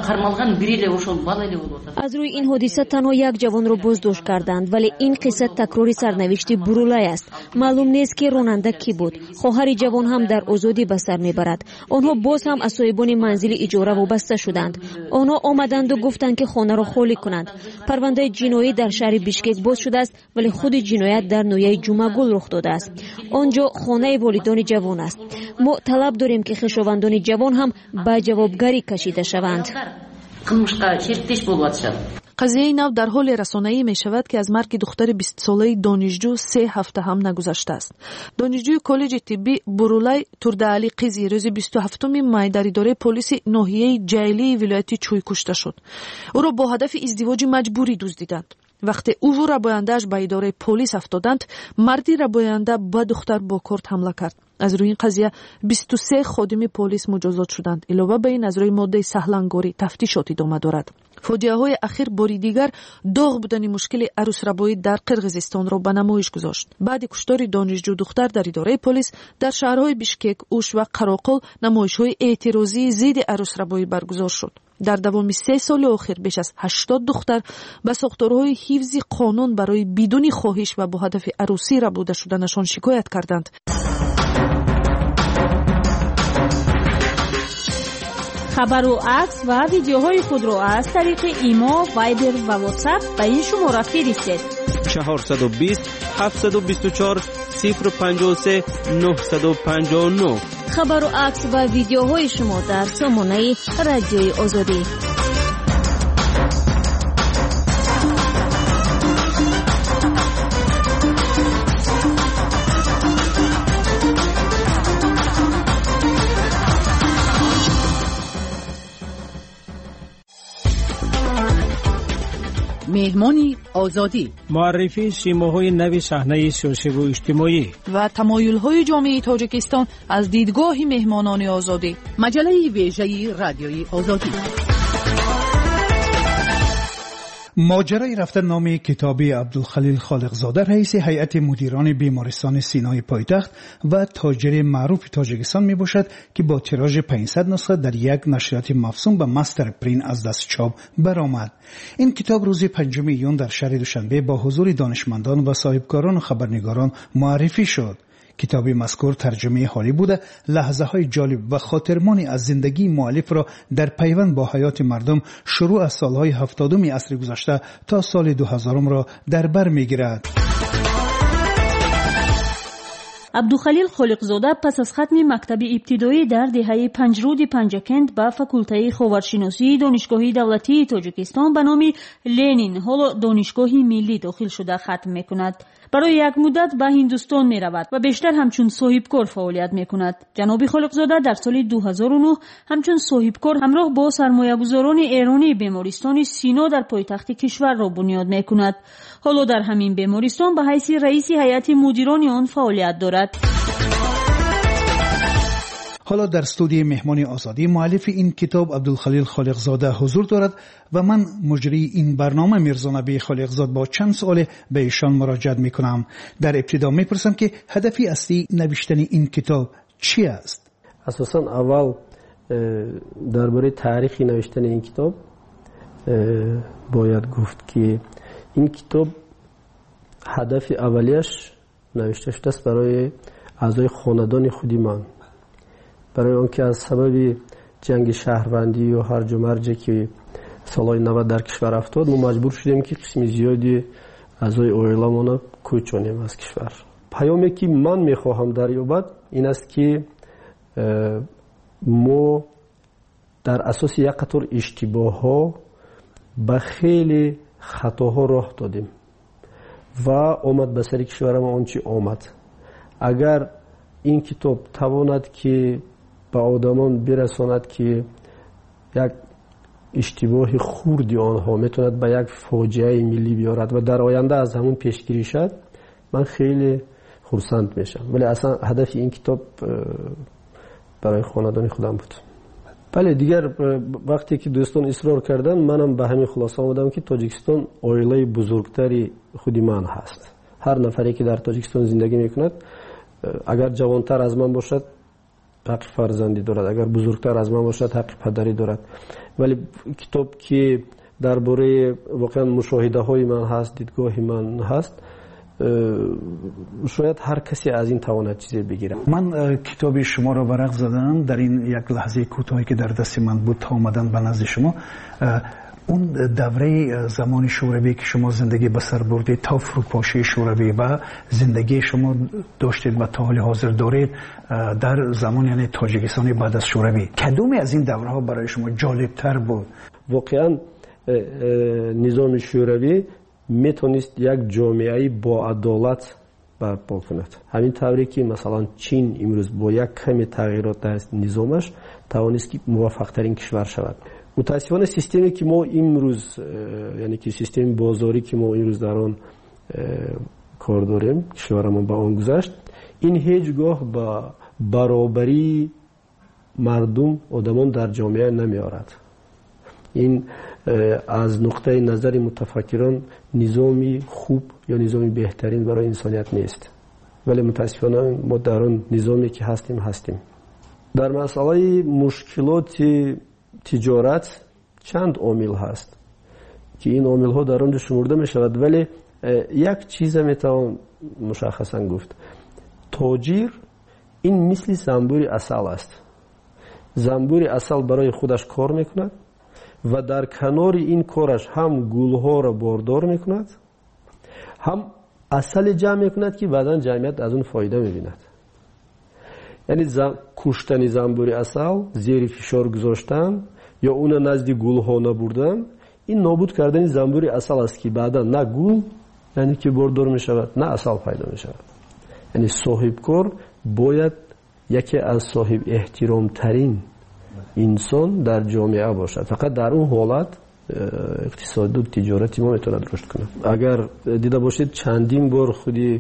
از روی این حادثه تنها یک جوان را بازداشت کردند، ولی این قصه تکرار سرنوشت برولای است. معلوم نیست که راننده کی بود. خواهر جوان هم در آزادی به سر میبرد. آنها باز هم از صاحبان منزل اجاره وابسته شدند. آنها آمدند و گفتند که خانه را خالی کنند. پرونده جنایی در شهر بیشکک باز شده است، ولی خود جنایت در نویه جمعگل رخ داده است. آنجا خانه والدان جوان است. ما طلب داریم که خویشاوندان جوان هم به جوابگری کشیده شوند. قضیه نو در حال رسانه‌ای می شود که از مرگ دختر 20 ساله دانشجو 3 هفته هم نگذشته است. دانشجوی کالج طبی برولای توردعلی قیزی روز 27 می در اداره پلیس ناحیه جیلی ولایت چوی کشته شد. او را با هدف ازدواج مجبوری دزدیدند. وقتی او و رباینده‌اش به اداره پلیس افتادند، مردی رباینده به دختر با کارت حمله کرد. از روی این قضیه 23 خادم پلیس مجازات شدند. علاوه بر این از روی ماده سهلنگاری تفتیشات ادامه دارد. فاجعه‌های اخیر باری دیگر داغ بودن مشکل عروس ربایی در قرقیزستان را به نمایش گذاشت. بعد کشتار دانشجو دختر در اداره پلیس در شهرهای بیشکک، اوش و قراقل نمایش‌های اعتراضی ضد عروس ربایی برگزار شد. در دوام 3 سال اخیر بیش از 80 دختر به ساختارهای حفظ قانون برای بدون خواهش و با هدف عروسی ربوده شدنشان شکایت کردند. خبر و عکس و ویدیوهای خود را از طریق ایما، وایبر و واتساپ به این شماره فرستید. 420 724 053 959. خبر و عکس و ویدیوهای شما در سامانه رادیوی آزادی. مهمانی آزادی، معرفی سیماهای نوی صحنه سیاسی و اجتماعی و تمایل‌های جامعه تاجیکستان از دیدگاه مهمانان آزادی. مجله ویژه رادیوی آزادی. ماجرای رفتن نام کتابی عبدالخلیل خالقزاده رئیس هیئت مدیران بیمارستان سینای پایتخت و تاجر معروف تاجیکستان می باشد که با تیراژ 500 نسخه در یک نشریات مفصول به مستر پرین از دست چاپ برآمد. این کتاب روز 5 ایون در شهر دوشنبه با حضور دانشمندان و صاحبکاران و خبرنگاران معرفی شد. کتاب مذکور ترجمه حالی بوده، لحظه های جالب و خاطرمانی از زندگی مؤلف را در پیوند با حیات مردم شروع از سالهای 70 عصر گذشته تا سال 2000 را در بر میگیرد. عبدالخلیل خالقزاده پس از ختم مکتب ابتدایی در دهه 5 رود پنجکند با فاکولته خاورشناسی دانشگاه دولتی تاجیکستان به نام لنین، حالا دانشگاه ملی، داخل شده ختم میکند. برای یک مدت به هندوستان می رود و بیشتر همچون صاحبکار فعالیت می کند. جناب خالقزاده در سال 2009 همچون صاحبکار همراه با سرمایه‌گذاران ایرانی بیمارستان سینا در پایتخت کشور را بنیاد می کند. حالا در همین بیمارستان به حیث رئیس هیئت مدیران آن فعالیت دارد. حالا در استودیو مهمان آزادی مؤلف این کتاب عبدالخلیل خالقزاده حضور دارد و من مجری این برنامه میرزا نبی خالقزاد با چند سوال به ایشان مراجعه میکنم. در ابتدا میپرسم که هدفی اصلی نوشتن این کتاب چی است؟ اساساً اول درباره تاریخ نوشتن این کتاب باید گفت که این کتاب هدف اولیش نوشته شده است برای اعضای خاندان خودی من، برای آنکه از سبب جنگ شهروندی و هرج و مرج که سالهای 90 در کشور افتاد ما مجبور شدیم که قسم زیادی اعضای عائله‌مان کوچانیم از کشور. پیامی که من میخواهم دریابد این است که ما در اساس یک قطار اشتباه به خیلی خطاها راه دادیم و آمد به سر کشور ما آنچه آمد. اگر این کتاب تواند که به آدمان برساند که یک اشتباه خوردی آنها میتوند به یک فاجعه ملی بیارد و در آینده از همون پیشگیری شد، من خیلی خرسند میشم. ولی اصلا هدف این کتاب برای خاندان خودم بود. بله دیگر وقتی که دوستان اصرار کردن منم به همین خلاصه آمدم که تاجیکستان عائله بزرگتری خودی من هست. هر نفری که در تاجیکستان زندگی میکند اگر جوانتر از من باشد حق فرزندی دارد، اگر بزرگتر از من باشد حق پدری دارد. ولی کتاب که درباره واقعا مشاهده های من هست، دیدگاه من هست، شاید هر کسی از این تواند چیزی بگیره. من کتاب شما را ورق زدم در این یک لحظه کوتاهی که در دست من بود تا آمدن به نزد شما. اون دوره زمان شوروی که شما زندگی به سر بردید تا فروپاشی شوروی و زندگی شما داشتید و تا حال حاضر دارید در زمان یعنی تاجیکستان بعد از شوروی، کدومی از این دوره ها برای شما جالب تر بود؟ واقعا نظام شوروی میتونست یک جامعه با عدالت برپا کند. همین طوری که مثلا چین امروز با یک کمی تغییرات در نظامش توانست که موفق ترین کشور شود. متاسفانه سیستمی که ما امروز یعنی که سیستم بازاری که ما امروز در آن کار داریم، کشورمان به آن گذشت، این هیچگاه با برابری مردم آدمان در جامعه نمیارد. این از نقطه نظر متفکران نظامی خوب یا نظامی بهترین برای انسانیت نیست. ولی متاسفانه ما در آن نظامی که هستیم. در مسئله مشکلات تجارت چند عامل هست که این عامل ها در آنجا شمرده می شود، ولی یک چیز میتوان مشخصا گفت. تاجر این مثل زنبور عسل است. زنبور عسل برای خودش کار میکند و در کنار این کارش هم گلها را باردار میکند، هم عسل جمع میکند که بعداً جمعیت از اون فایده میبیند. یعنی کشتن زنبور عسل، زیر فشار گذاشتن یا اون نزد گلها نبردن، این نابود کردن زنبور عسل است که بعدا نه گل یعنی که باردار می شود نه عسل پیدا می شود. یعنی صاحب کار باید یکی از صاحب احترام ترین انسان در جامعه باشد. فقط در اون حالت اقتصاد و تجارتی ما میتواند رشد کنه. اگر دیده باشید چندین بار خودی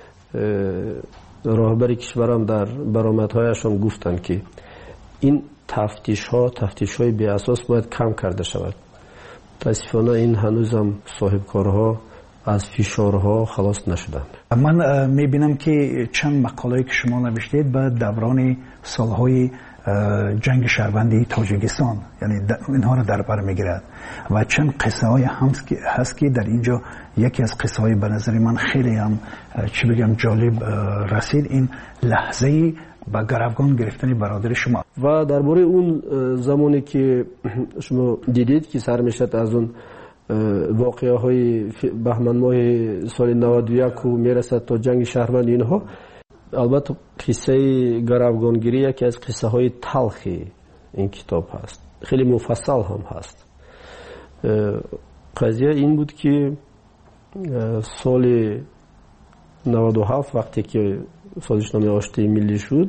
راهبر کشورم در برآمدهایشان گفتن که این تفتیش های بی اساس باید کم کرده شود. متاسفانه این هنوز هم صاحب کارها از فشارها خلاص نشدند. من میبینم که چند مقاله که شما نوشتید به دوران سالهای جنگ شهروندی تاجیکستان یعنی اینها را در بر میگیرد و چند قصه های هست که در اینجا یکی از قصه های به نظر من خیلی هم چی بگم جالب رسید، این لحظه با گروگان گرفتن برادر شما. و درباره اون زمانی که شما دیدید که سر میشد از اون واقعه های بهمن ماه سال 91 و میرسد تا جنگ شهروند اینها، البته قصه گروگانگیری یکی از قصه های تلخی این کتاب هست، خیلی مفصل هم هست. قضیه این بود که سال 97 وقتی که سازشنامه آشتی ملی شد،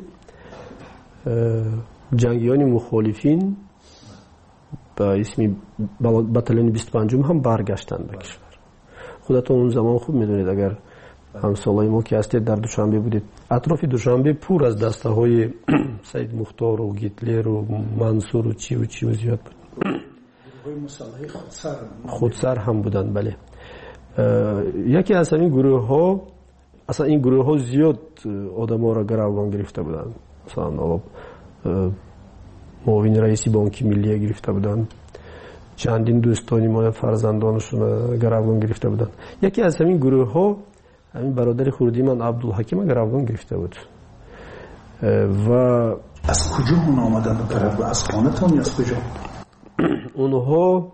جنگیان مخالفین با اسم بتالون 25 هم برگشتند به کشور. خودتون اون زمان خوب میدونید، اگر همسالای ما که هستید در دوشنبه بودید، اطراف دوشنبه پر از دسته های سید مختار و گیتلر و منصور و چی و زیاد بود. خودسر هم بودن. بله. یکی از این گروه ها، اصلا این گروه ها زیاد آدم ها را گروگان گرفته بودن. مثلا معاون رئیس بانک ملی گرفته بودن، چندین دوستانی ما فرزندانشون گروگان گرفته بودن. یکی از همین گروه ها همین برادر خردی من عبدالحکیم گروگان گرفته بود. و از کجا اون آمدن به گروگان؟ از خانه‌تان یا از کجا؟ اونها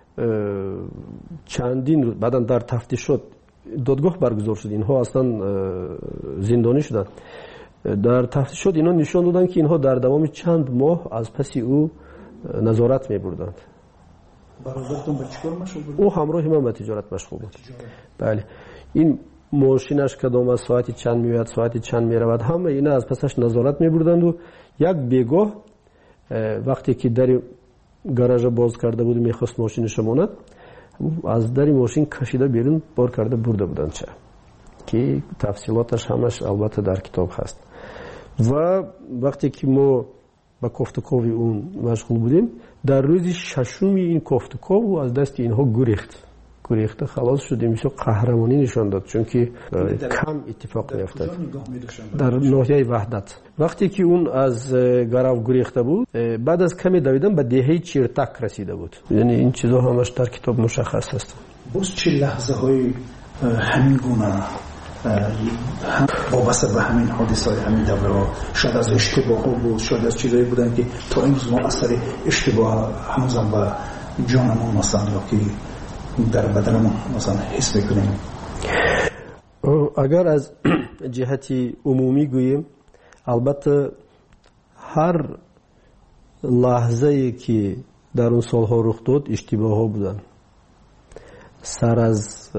چندین روز بعداً در تفتیشات دادگاه برگزار شد. اینها اصلا زندانی شدن. در تفتیشات اینا نشان دادن که اینها در دوام چند ماه از پس او نظارت می‌بردند. برادرتون به چیکار مشغول بود؟ او همراه من به تجارت مشغول بود. بله. این ماشینش کدام از ساعتی چند میاد، ساعتی چند میرود، همه اینا از پسش نظارت می‌بردند و یک بیگاه وقتی که در گاراژ باز کرده بود میخواست ماشینش بماند، از در ماشین کشیده بیرون بار کرده برده بودند چه که تفصیلاتش همش البته در کتاب هست. و وقتی که ما با کوفتکوی اون مشغول بودیم، در روز ششمی این کوفتکو از دست اینها گریخته خلاص شدیم. میشه قهرمانی نشان داد، چون که کم اتفاق میافتاد در ناحیه وحدت. وقتی که اون از گرو گریخته بود، بعد از کمی دویدن به دهه چیرتک رسیده بود. یعنی این چیزا همش در کتاب مشخص هست. باز چه لحظه های همین گونه وابسته به همین حادثه های همین دوره ها، شاید از اشتباه ها بود، شاید از چیزایی بودن که تا امروز ما اثر اشتباه هنوزم به جانمون مثلا یا که در بدنمون مثلا حس بکنیم؟ اگر از جهتی عمومی گوییم، البته هر لحظه ای که در اون سالها رخ داد اشتباه ها بودن. سر از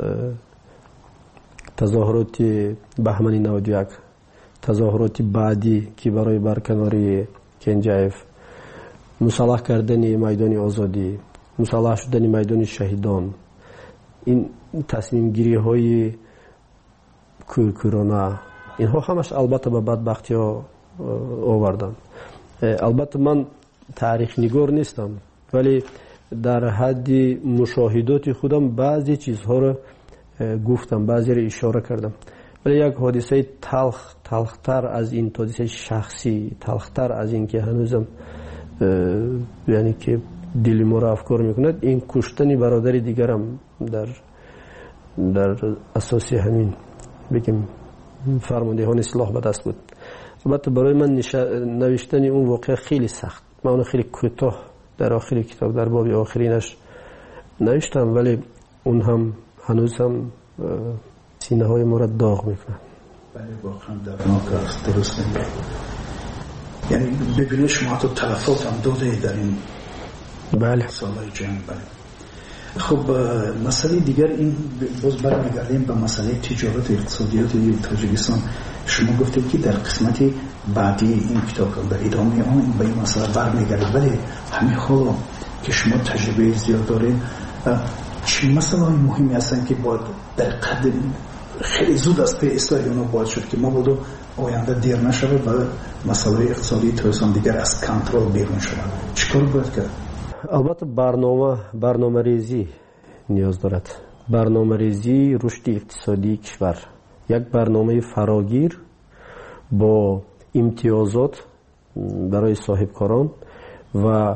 تظاهرات بهمن 91، تظاهرات بعدی که برای برکناری کنجایف، مسلح کردن میدان آزادی، مسلح شدن میدان شهیدان، این تصمیم گیری های کورکورانه، اینها همش البته به بدبختی ها آوردن. البته من تاریخ نگار نیستم، ولی در حد مشاهدات خودم بعضی چیزها رو گفتم، بعضی رو اشاره کردم. ولی یک حادثه تلختر از این، حادثه شخصی تلختر از این که هنوزم یعنی که دل ما را افکار میکند، این کشتن برادر دیگرم در اساس همین بگیم فرماندهان سلاح به دست بود. البته برای من نوشتن اون واقعا خیلی سخت. من اون خیلی کوتاه در آخر کتاب در باب آخرینش نوشتم، ولی اون هم هنوز هم سینه های ما را داغ میکنه. بله واقعا دردناک است، درست میگه. یعنی ببینید شما تو تلفات هم داده در این سالهای جنگ. بله. خب مسئله دیگر این، باز برمیگردیم به مسئله تجارت اقتصادیات تاجیکستان. شما گفتید که در قسمت بعدی این کتاب در ادامه آن به این مسئله برمیگردید، ولی همین حالا که شما تجربه زیاد دارید، چه مسئله های مهمی هستن که باید در قدر خیلی زود از پی اصلاح اونا باید شد که ما بودو آینده دیر نشود و مسئله اقتصادی تاجیکستان دیگر از کنترل بیرون شود؟ چیکار باید کرد؟ البته برنامه ریزی نیاز دارد. برنامه ریزی رشد اقتصادی کشور، یک برنامه فراگیر با امتیازات برای صاحبکاران و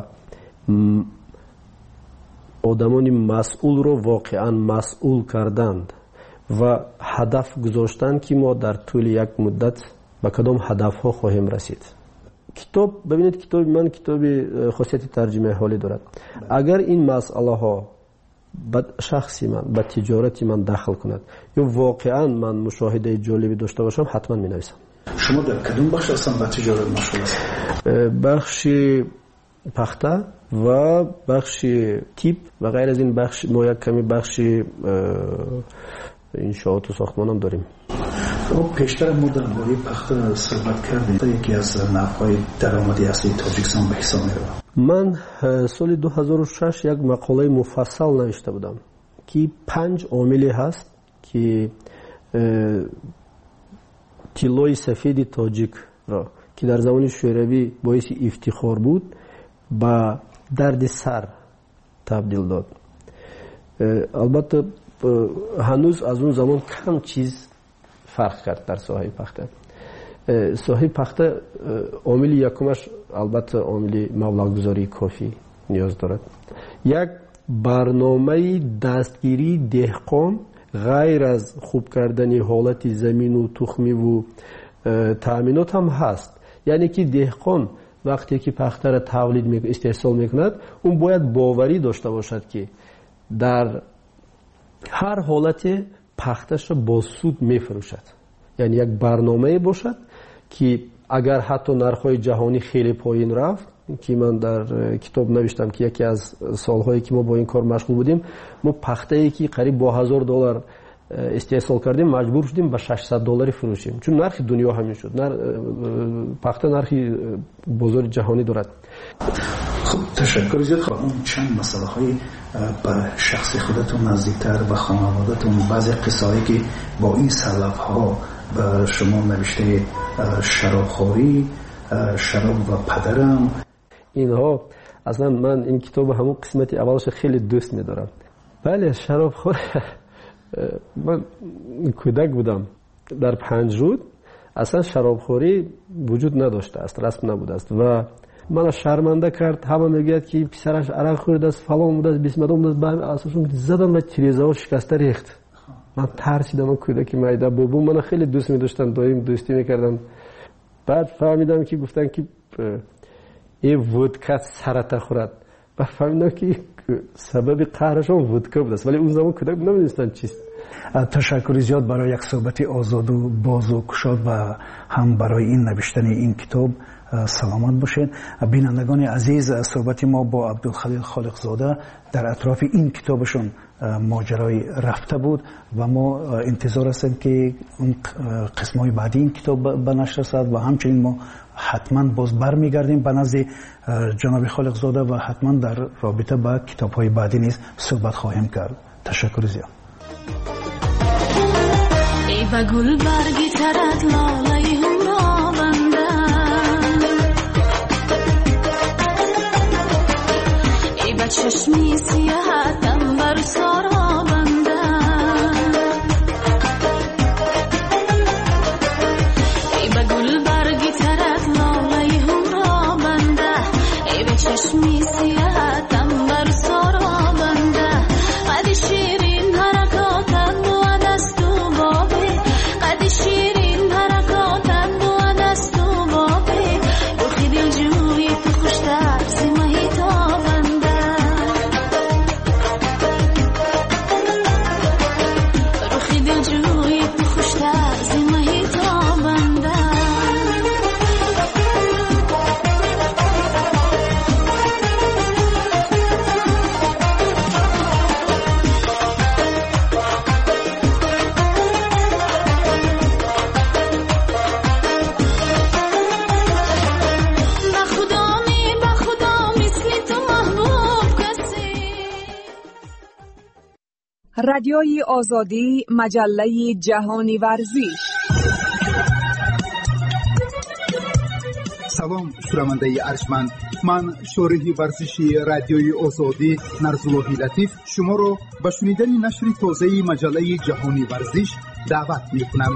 آدمان مسئول رو واقعا مسئول کردند و هدف گذاشتند که ما در طول یک مدت به کدام هدف ها خواهیم رسید. کتاب ببینید، کتاب من کتاب خاصیت ترجمه حالی دارد. اگر این مسئله ها به شخصی من، به تجارتی من دخل کند یا واقعا من مشاهده جالبی داشته باشم، حتما می نویسم. شما در کدوم بخش اصلا به تجارت مشغول هستید؟ بخش پخته و بخش تیپ و غیر از این بخش، ما یک کمی بخش انشاءات و ساختمان هم داریم. خب پیشتر ما در باره پخته صحبت کردیم. یکی از نحوهای درآمدی اصلی تاجیکستان به حساب می‌رود. من سال 2006 یک مقاله مفصل نوشته بودم که 5 عاملی هست که طلای سفید تاجیک را که در زمان شوروی باعث افتخار بود به درد سر تبدیل داد. البته هنوز از اون زمان کم چیز فرق کرد در ساحه پخته. ساحه پخته عامل یکمش البته عامل مبلغ‌گذاری کافی نیاز دارد. یک برنامه دستگیری دهقان غیر از خوب کردن حالت زمین و تخمی و تأمینات هم هست. یعنی که دهقان وقتی که پخته را تولید استحصال میکند اون باید باوری داشته باشد که در هر حالت پختش را با سود میفروشد. یعنی یک برنامه باشد که اگر حتی نرخ‌های جهانی خیلی پایین رفت، که من در کتاب نوشتم که یکی از سالهایی که ما با این کار مشغول بودیم، ما پخته‌ای که قریب با $1000 استحصال کردیم مجبور شدیم به $600 فروشیم، چون نرخ دنیا همین شد. پخته نرخی بازار جهانی دارد. خب تشکر زیاد. خب اون چند مسئله های به شخص خودتون نزدیکتر و خانوادتون، بعضی قصه‌ای که با این سلف ها به شما نوشته، شرابخوری، شراب و پدرم، اینها اصلا من این کتاب همون قسمت اولش خیلی دوست می‌دارم. بله شرابخور. من کودک بودم در 5 رود اصلا شرابخوری وجود نداشته است، رسم نبوده است و من شرمنده کرد. همه میگوید که پسرش عرق خورده است، فلان بوده است، بیسمدان بوده است. به اساسش زدم و تیره‌ها شکسته ریخت. من ترسیدم. من کودک میده بابام من خیلی دوست می‌داشتن، دایم دوستی می‌کردم. بعد فهمیدم که گفتن که این ودکا سرطان خورد. بعد فهمیدم که سبب قهرشون ودکا بود است، ولی اون زمان کودک نمی‌دونستن چیست. تشکر زیاد برای یک صحبت آزاد و باز و گشاد و هم برای این نوشتن این کتاب. سلامت باشید. بینندگان عزیز، صحبت ما با عبدالخلیل خالقزاده در اطراف این کتابشون ماجرای رفته بود و ما انتظار هستیم که اون قسم‌های بعدی این کتاب به نشر رسد و همچنین ما حتما باز برمیگردیم به نزد جناب خالقزاده و حتما در رابطه با کتاب‌های بعدی نیز صحبت خواهیم کرد. تشکر زیاد. ای با گل برگی ترت لالای همراه بندم، ای با چشمی سیاحتم بر سارا بندم، ای با گل برگی ترت لالای همراه بندم، ای با چشمی سیاحتم بر سارا بندم. قد شیرین حرکاتم بود از تو بابه، قد شیرین حرکاتم بود از تو بابه، روخی دل جوی تو خوشتر سیمهی تابنده، روخی دل جوی تو خوشتر سیمهی تابنده. رادیوی آزادی، مجله جهانی ورزش. سلام شنونده ارجمند، من شارح ورزشی رادیوی آزادی نرزاللهی لطیف شما را به شنیدن نشر تازه مجله جهانی ورزش دعوت می‌کنم.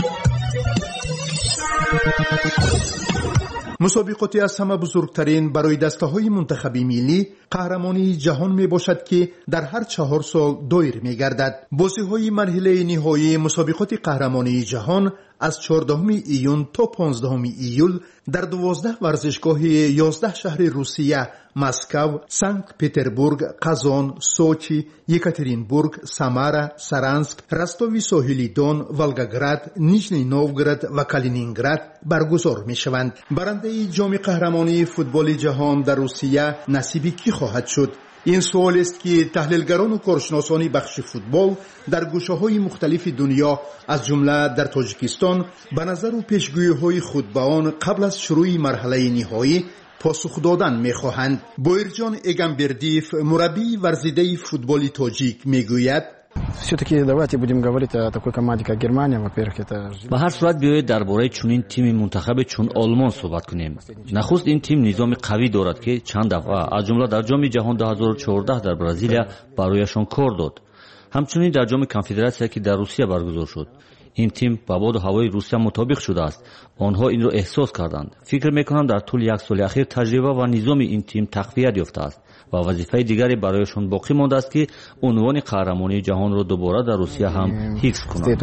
مسابقاتی از همه بزرگترین برای دسته‌های منتخبی ملی قهرمانی جهان می باشد که در هر 4 سال دایر می گردد. بازی‌های مرحله نهایی مسابقات قهرمانی جهان از 14 ایون تا 15 ایول در 12 ورزشگاه 11 شهر روسیه، مسکو، سنت پتربورگ، قزان، سوچی، یکاترینبورگ، سامارا، سارانسک، رستوی ساحلی دون، ولگاگراد، نیژنی نوگورод و کالینینگراد برگزار می شوند. برنده جام قهرمانی فوتبال جهان در روسیه نصیب کی خواهد شد؟ این سوال است که تحلیلگران و کارشناسان بخش فوتبال در گوشه‌های مختلف دنیا از جمله در تاجیکستان به نظر و پیشگویی‌های خود به آن قبل از شروع مرحله نهایی پاسخ دادن می‌خواهند. بویرجان اگامبردیف، مربی ورزیده فوتبال تاجیک، میگوید ба ҳар сурат биёед дар бораи чунин тими мунтахаби чун олмон суҳбат кунем. нахуст ин тим низоми қавӣ дорад ки чанд дафъа аз ҷумла дар ҷоми ҷаҳон 2014 дар бразилия барояшон кор дод. ҳамчунин дар ҷоми конфедератсия ки дар русия баргузор шуд. ин тим ба ободу ҳавои русия мутобиқ шудааст. онҳо инро эҳсос карданд. фикр мекунам дар тӯли як соли ахир таҷриба ва низоми ин тим тақвият ёфтааст ва вазифаи дигаре барояшон боқӣ мондааст ки унвони қаҳрамонии ҷаҳонро дубора дар русия ҳам ҳифз кунанд.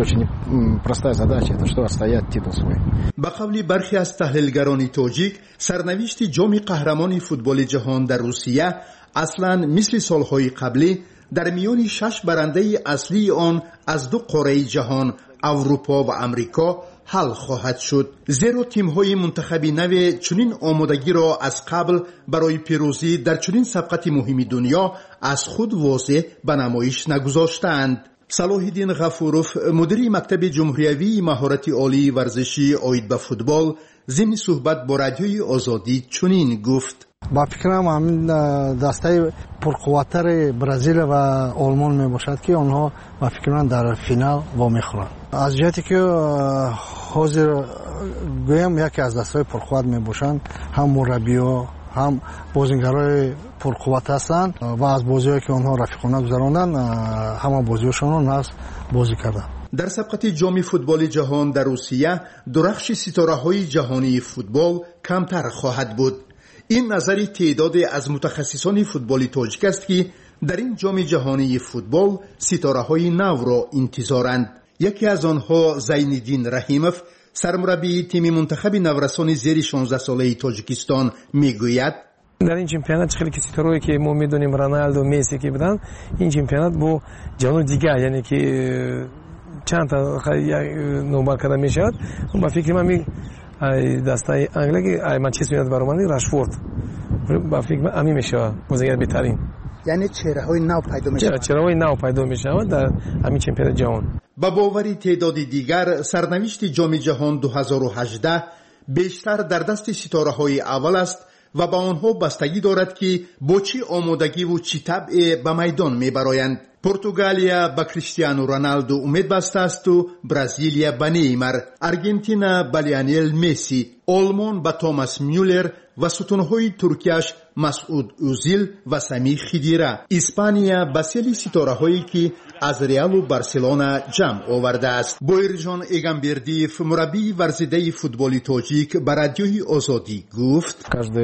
ба қавли бархе аз таҳлилгарони тоҷик, сарнавишти ҷоми қаҳрамони футболи ҷаҳон дар русия аслан мисли солҳои қаблӣ дар миёни 6 барандаи аслии он аз ду қораи ҷаҳон аврупо ва амрико ҳал хоҳад шуд. зеро тимҳои мунтахаби наве чунин омодагиро аз қабл барои пирӯзӣ дар чунин сабқати муҳими дунё аз худ возеҳ ба намоиш нагузоштаанд. салоҳиддин ғафуров, мудири мактаби ҷумҳуриявии маҳорати олии варзишӣ оид ба футбол, зимни суҳбат бо радиои Озодӣ чунин гуфт: ба фикрам ҳамин дастаи пурқувваттари Бразилия ва Олмон мебошад ки онҳо ба фикрам дар финал вомехӯранд. аз ҷиҳате ки ҳозир гӯям яке аз дастаҳои пурқувват мебошанд, ҳам мураббиҳо ҳам бозигарои пурқувват ҳастанд ва аз бозиҳое ки онҳо рафиқона гузаронданд, ҳама бозиҳошонро нағз бозӣ карданд. дар сабқати ҷоми футболи ҷаҳон дар русия дурахши ситораҳои ҷаҳонии футбол камтар хоҳад буд. ин назари теъдоде аз мутахассисони футболи тоҷик аст ки дар ин ҷоми ҷаҳонии футбол ситораҳои навро интизоранд. яке аз онҳо Зайниддин Раҳимов, сармураббии тими мунтахаби наврасони зери 16 солаи Тоҷикистон мегӯяд: дар ин чемпионат чихеле ки ситорое ки мо медонем Роналдо, Месси ки буданд, ин чемпионат бо ҷаҳони дигар, яъне ки чанд та номбар карда мешавад. ба фикри ман дастаи Англия ки Манчестер Юнайтед баромади Рашфорд ба фикр ман амин мешавад бозигар беҳтарин. яъне чеҳраҳои нав пайдо мешавад. чеҳраҳои нав пайдо мешавад дар ҳамин чемпионати ҷаҳон. ба бовари теъдоди дигар, сарнавишти ҷоми ҷаҳон 2018 бештар дар дасти ситораҳои аввал аст ва ба онҳо бастагӣ дорад ки бо чӣ омодагиву чӣ табъе ба майдон мебароянд. португалия ба Криштиану Роналду умед бастаасту Бразилия ба Неймар, Аргентина ба Лионел Месси, Олмон ба Томас Мюллер ва сутунҳои Туркияш Масъуд Ӯзил ва Самӣ Хидира. Испания ба сели ситораҳое ки аз Реалу Барселона ҷамъ овардааст. Боирҷон Эгамбердиев, мураббии варзидаи футболи тоҷик, ба радиои Озодӣ гуфт: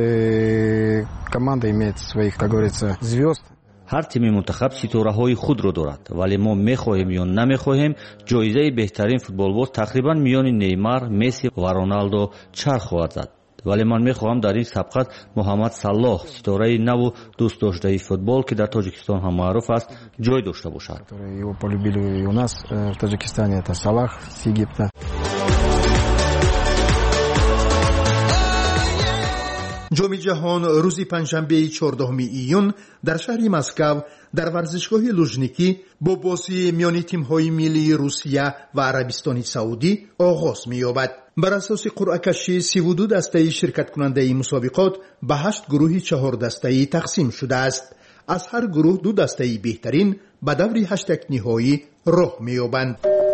каждая команда имеет своих, как говорится, звезд. ҳар тими мунтахаб ситораҳои худро дорад, вале мо мехоҳем ё намехоҳем, ҷоизаи беҳтарин футболбоз тақрибан миёни Неймар, Месси ва Роналдо чарх хоҳад зад. вале ман мехоҳам дар ин сабқат Муҳаммад Саллоҳ, ситораи наву дӯстдоштаи футбол ки дар Тоҷикистон ҳам маъруф аст, ҷой дошта бошад. Его полюбили и у нас в Таджикистане, это Салах с Египта. ҷоми ҷаҳон рӯзи панҷшанбеи 14 июн дар шаҳри Москав дар варзишгоҳи Лужникӣ бо бозии миёни тимҳои миллии Русия ва Арабистони Саудӣ оғоз меёбад. бар асоси қуръакашӣ 32 дастаи ширкаткунандаи мусобиқот ба 8 гурӯҳи 4 дастаӣ тақсим шудааст. аз ҳар гурӯҳ 2 дастаи беҳтарин ба даври 8 ниҳоӣ роҳ меёбанд.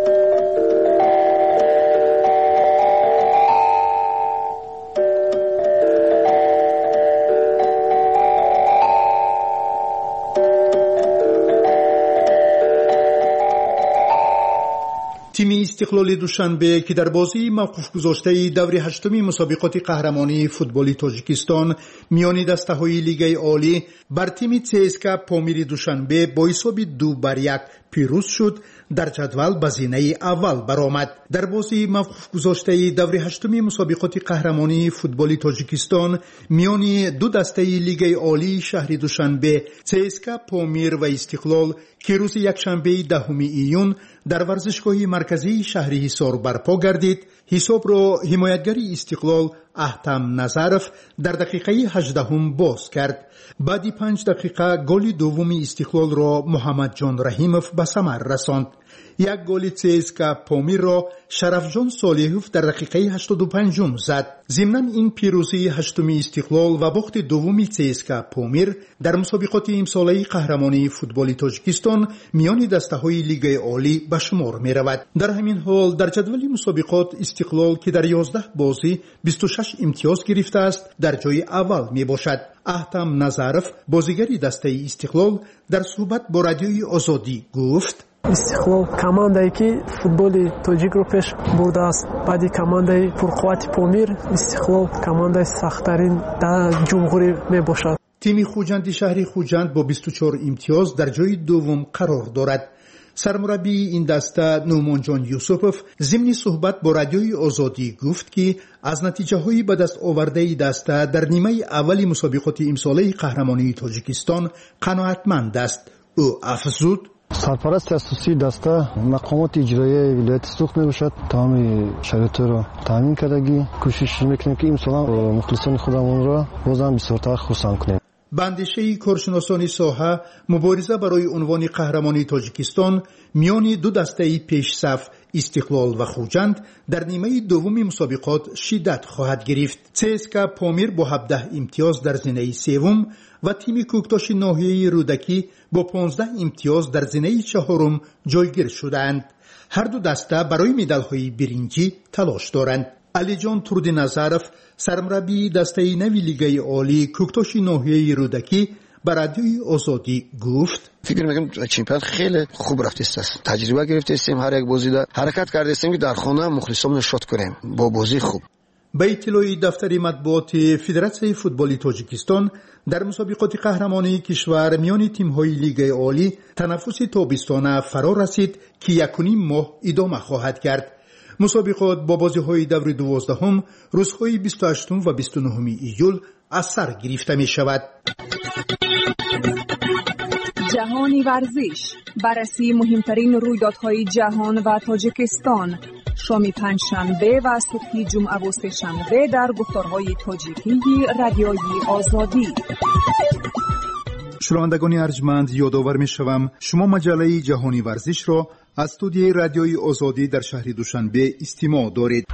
тими истиқлоли душанбе ки дар бозии мавқуфгузоштаи даври 8-уми мусобиқоти қаҳрамонии футболи Тоҷикистон миёни дастаҳои Лигаи Олӣ бар тими ЦСКА Помири Душанбе бо ҳисоби 2-1 пирӯз шуд, дар ҷадвал ба зинаи аввал баромад. дар бозии мавқуфгузоштаи даври 8-уми мусобиқоти қаҳрамонии футболи Тоҷикистон миёни ду дастаи Лигаи Олии шаҳри Душанбе, ЦСКА Помир ва Истиқлол ки рӯзи якшанбеи 10 июн дар варзишгоҳи марказии шаҳри Ҳисор барпо гардид, ҳисобро ҳимоятгари Истиқлол Аҳтам Назаров дар дақиқаи 18 боз кард. баъди 5 дақиқа голи дуввуми Истиқлолро Муҳаммадҷон Раҳимов ба самар расонд. یک گل CSKA پامیر را شرفجان صالحوف در دقیقه 85 زد. ضمناً این پیروزی هشتمی استقلال و باخت دوم CSKA پامیر در مسابقات امساله قهرمانی فوتبال تاجیکستان میان دسته‌های لیگ عالی به شمار می‌رود. در همین حال در جدول مسابقات استقلال که در 11 بازی 26 امتیاز گرفته است در جای اول میباشد. احتم نظرف بازیگری دسته استقلال در صحبت با رادیوی آزادی گفت: استقلال کماندایی که فوتبال تاجیک رو پیش برده است. بعدی کماندای پرقوت پامیر، استقلال کماندای سخت‌ترین در جمهوری میباشد. تیم خوجند شهری خوجند با 24 امتیاز در جای دوم قرار دارد. سرمربی این دسته نومان جان یوسفوف ضمن صحبت با رادیوی آزادی گفت که از نتیجه های به دست آورده ای دسته در نیمه اول مسابقات امساله قهرمانی تاجیکستان قناعتمند است. او افزود: سرپرست اساسی دسته مقامات اجرایی ولایت سوخت میباشد. تمام شرایط را تامین کردگی کوشش میکنیم که امسال مخلصان خودمون را بازم بسیارتر خرسند کنیم. بندشه کارشناسان ساحه مبارزه برای عنوان قهرمانی تاجیکستان میان دو دسته پیش صف استقلال و خوجند در نیمه دوم مسابقات شدت خواهد گرفت. CSKA پامیر با 17 امتیاز در زینه سوم و تیم کوکتاش ناحیه رودکی با 15 امتیاز در زینه چهارم جایگیر شدند. هر دو دسته برای مدال‌های برنجی تلاش دارند. علی جان تردی نظرف سرمربی دسته نوی لیگ عالی کوکتاش ناحیه رودکی به رادیوی آزادی گفت: فکر میکنم چمپیونات خیلی خوب رفته است. تجربه گرفته استیم، هر یک بازی دا حرکت کرده استیم که در خانه مخلصان شاد کنیم با بازی خوب. به اطلاع دفتر مطبوعات فدراسیون فوتبال تاجیکستان در مسابقات قهرمانی کشور میان تیم‌های لیگ عالی تنفس تابستانه فرا رسید که 1.5 ماه ادامه خواهد کرد. مسابقات با بازی‌های دور 12 روزهای 28 و 29 ایول از سر گرفته می‌شود. جهانی ورزش، بررسی مهمترین رویدادهای جهان و تاجیکستان، شام پنجشنبه و صبح جمعه و سه‌شنبه در گفتارهای تاجیکی رادیوی آزادی. شنوندگان ارجمند، یادآور می‌شوم شما مجله جهانی ورزش را از استودیوی رادیوی آزادی در شهر دوشنبه استماع دارید.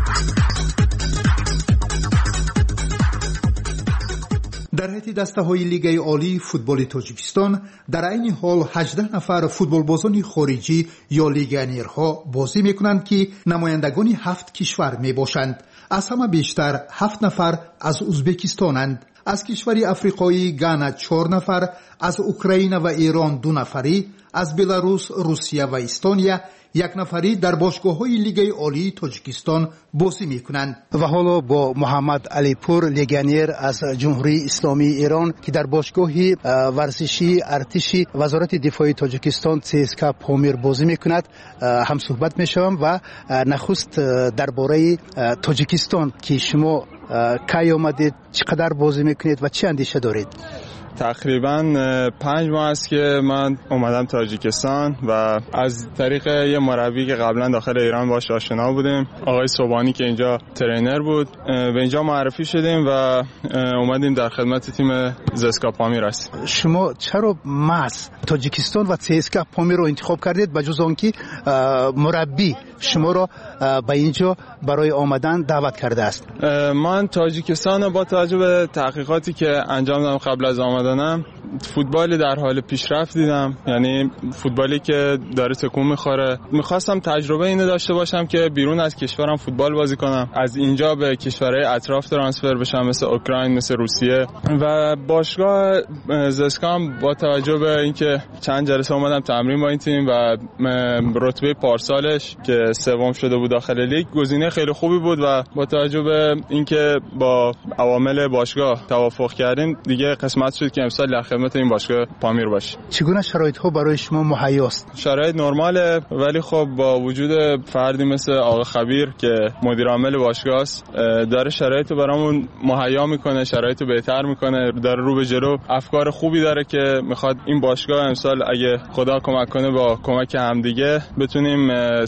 در حیط دسته‌های لیگ عالی فوتبال تاجیکستان در این حال 18 نفر فوتبالبازان خارجی یا لیگانیرها بازی می‌کنند که نمایندگان 7 کشور میباشند. از همه بیشتر 7 نفر از ازبکستانند. از کشور افریقایی گانا 4 نفر، از اوکراین و ایران 2 نفری، از بلاروس، روسیه و استونیا 1 نفری در باشگاه‌های لیگ عالی تاجیکستان بازی می‌کنند. و حالا با محمد علی پور لیگانیر از جمهوری اسلامی ایران که در باشگاه ورزشی ارتشی وزارت دفاع تاجیکستان CSKA پامیر بازی می‌کند هم صحبت می‌شوم و نخست درباره تاجیکستان که شما کی آمدید، چقدر بازی می‌کنید و چه اندیشه دارید؟ تقریبا 5 ماه است که من اومدم تاجیکستان و از طریق یه مربی که قبلا داخل ایران باش آشنا بودیم، آقای صبحانی که اینجا ترینر بود، به اینجا معرفی شدیم و اومدیم در خدمت تیم CSKA پامیر هستیم. شما چرا محض تاجیکستان و CSKA پامیر رو انتخاب کردید به جز آنکه مربی شما را به اینجا برای آمدن دعوت کرده است؟ من تاجیکستان با توجه به تحقیقاتی که انجام دادم قبل از آمدنم فوتبالی در حال پیشرفت دیدم، یعنی فوتبالی که داره تکون میخوره. میخواستم تجربه اینو داشته باشم که بیرون از کشورم فوتبال بازی کنم، از اینجا به کشورهای اطراف ترانسفر بشم مثل اوکراین، مثل روسیه. و باشگاه CSKA با توجه به اینکه چند جلسه اومدم تمرین با این تیم و رتبه پارسالش که سوم شده بود داخل لیگ گزینه خیلی خوبی بود و با توجه به اینکه با عوامل باشگاه توافق کردیم دیگه قسمت شد که امسال در خدمت این باشگاه پامیر باشه. چگونه شرایط‌ها برای شما مهیاست؟ شرایط نرماله، ولی خب با وجود فردی مثل آقا خبیر که مدیر عامل باشگاه است داره شرایطو برامون مهیا میکنه، شرایطو بهتر میکنه، داره رو به جلو، افکار خوبی داره که میخواد این باشگاه امسال اگه خدا کمک کنه با کمک همدیگه بتونیم سهمیه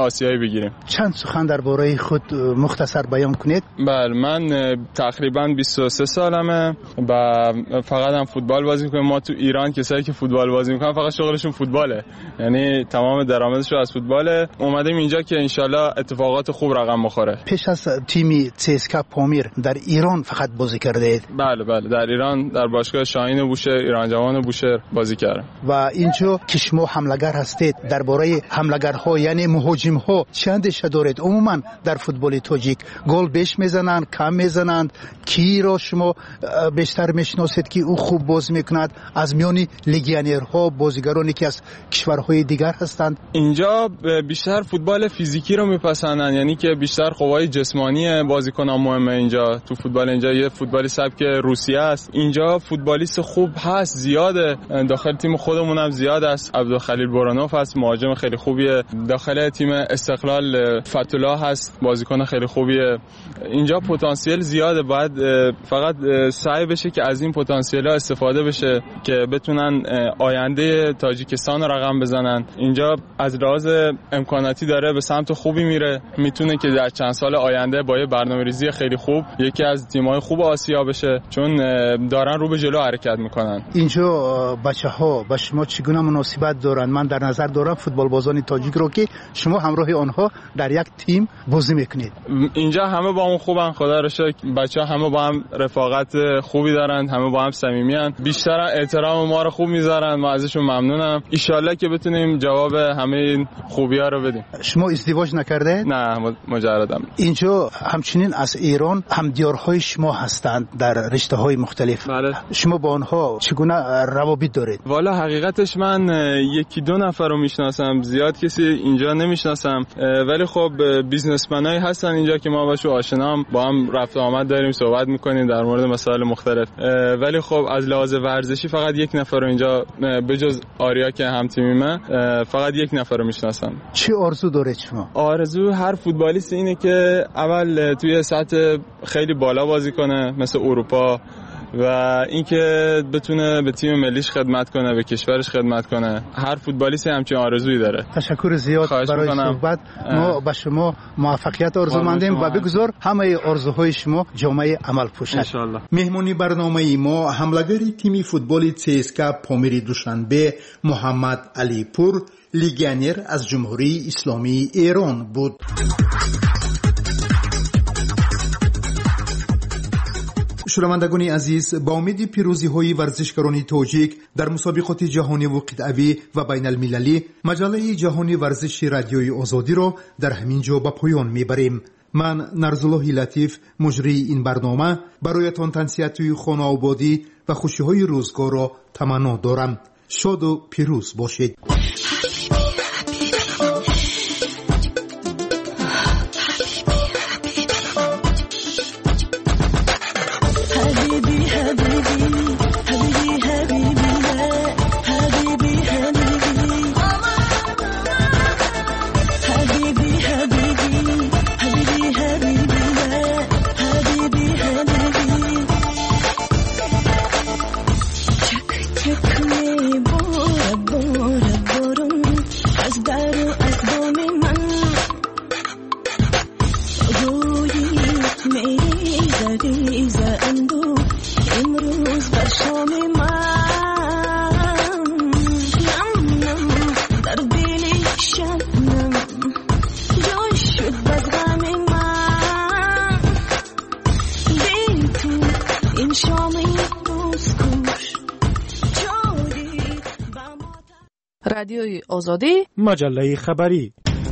آسیایی بگیریم. چند سخن درباره خود مختصر بیان کنید؟ بله، من تقریبا 23 سالمه و فقط هم فوتبال بازی میکنم. ما تو ایران کسایی که فوتبال بازی میکنن فقط شغلشون فوتباله، یعنی تمام درآمدشون از فوتباله. اومدیم اینجا که انشالله اتفاقات خوب رقم بخوره. پیش از تیم CSKA پامیر در ایران فقط بازی کردید؟ بله، در ایران در باشگاه شاهین بوشهر، ایران جوان بوشهر بازی کردم. و اینجا که شما حمله‌گر هستید، درباره حمله‌گرها یعنی مهاجم‌ها چه اندیشه دارید؟ عموما در فوتبال تاجیک گل بیش میزنند، کم میزنند؟ کی را شما بیشتر میشناسید که او خوب بازی میکند از میان لگیونرها، بازیگرانی که از کشورهای دیگر هستند؟ اینجا بیشتر فوتبال فیزیکی رو میپسندن، یعنی که بیشتر قوای جسمانی بازیکنان مهمه. اینجا تو فوتبال اینجا یه فوتبالی سبک روسیه است. اینجا فوتبالیست خوب هست، زیاده. داخل تیم خودمون هم زیاد است. عبدالخلیل برانوف هست، مهاجم خیلی خوبیه. داخل تیم استقلال فتولا هست، بازیکن خیلی خوبیه. اینجا پتانسیل زیاده، باید فقط سعی بشه که از این پتانسیل‌ها استفاده بشه که بتونن آینده تاجیکستان رو رقم بزنن. اینجا از لحاظ امکاناتی داره به سمت خوبی میره، میتونه که در چند سال آینده با یه برنامه‌ریزی خیلی خوب یکی از تیم‌های خوب آسیا بشه، چون دارن رو به جلو حرکت میکنن. اینجا بچه‌ها با شما چگونه مناسبت دارن؟ من در نظر دارم فوتبال بازان تاجیک رو که شما همراه آنها در یک تیم بازی میکنید. اینجا همه با هم خوبن، خدا رو شکر. بچه‌ها همه با هم رفاقت خوبی دارن، همه با هم صمیمیان، بیشتر احترام ما رو خوب میذارن. ما ازشون ممنونم. ان شاءالله که بتونیم جواب همه این خوبی‌ها رو بدیم. شما ازدواج نکرده؟ نه، مجردم. اینجا همچنین از ایران همدیارهای شما هستند در رشته‌های مختلف. بله. شما با آنها چگونه روابط دارید؟ والا حقیقتش من یکی دو نفر رو میشناسم، زیاد کسی اینجا نمیشناسم، ولی خب بیزنسمنایی هستن اینجا که ما باشون آشنام، با هم رفت و آمد داریم، صحبت میکنیم در مورد مسائل مختلف. ولی خب از لحاظ ورزشی فقط یک نفر رو اینجا بجز آریا که هم تیمیمه فقط یک نفر رو میشناسم. چه آرزو دارید شما؟ آرزو هر فوتبالیست اینه که اول توی سطح خیلی بالا بازی کنه مثل اروپا و اینکه بتونه به تیم ملیش خدمت کنه، به کشورش خدمت کنه. هر فوتبالیستی همچین آرزویی داره. تشکر زیاد برای صحبت. ما به شما موفقیت آرزومندیم و بگذار همه آرزوهای شما جامعه عمل پوشد. ان شاء الله. مهمانی برنامه ما حمله‌گری تیم فوتبال CSKA پامیر دوشنبه محمد علی پور، لیگانر از جمهوری اسلامی ایران بود. شنوندگان عزیز، با امید پیروزی های ورزشکاران تاجیک در مسابقات جهانی و قطعی و بین المللی، مجله جهانی ورزش رادیوی آزادی را در همین جا به پایان میبریم. من نرزالله لطیف مجری این برنامه برایتان تنسیت خانه آبادی و خوشی های روزگار را تمنا دارم. شاد و پیروز باشید. رادیوی آزادی، مجله خبری.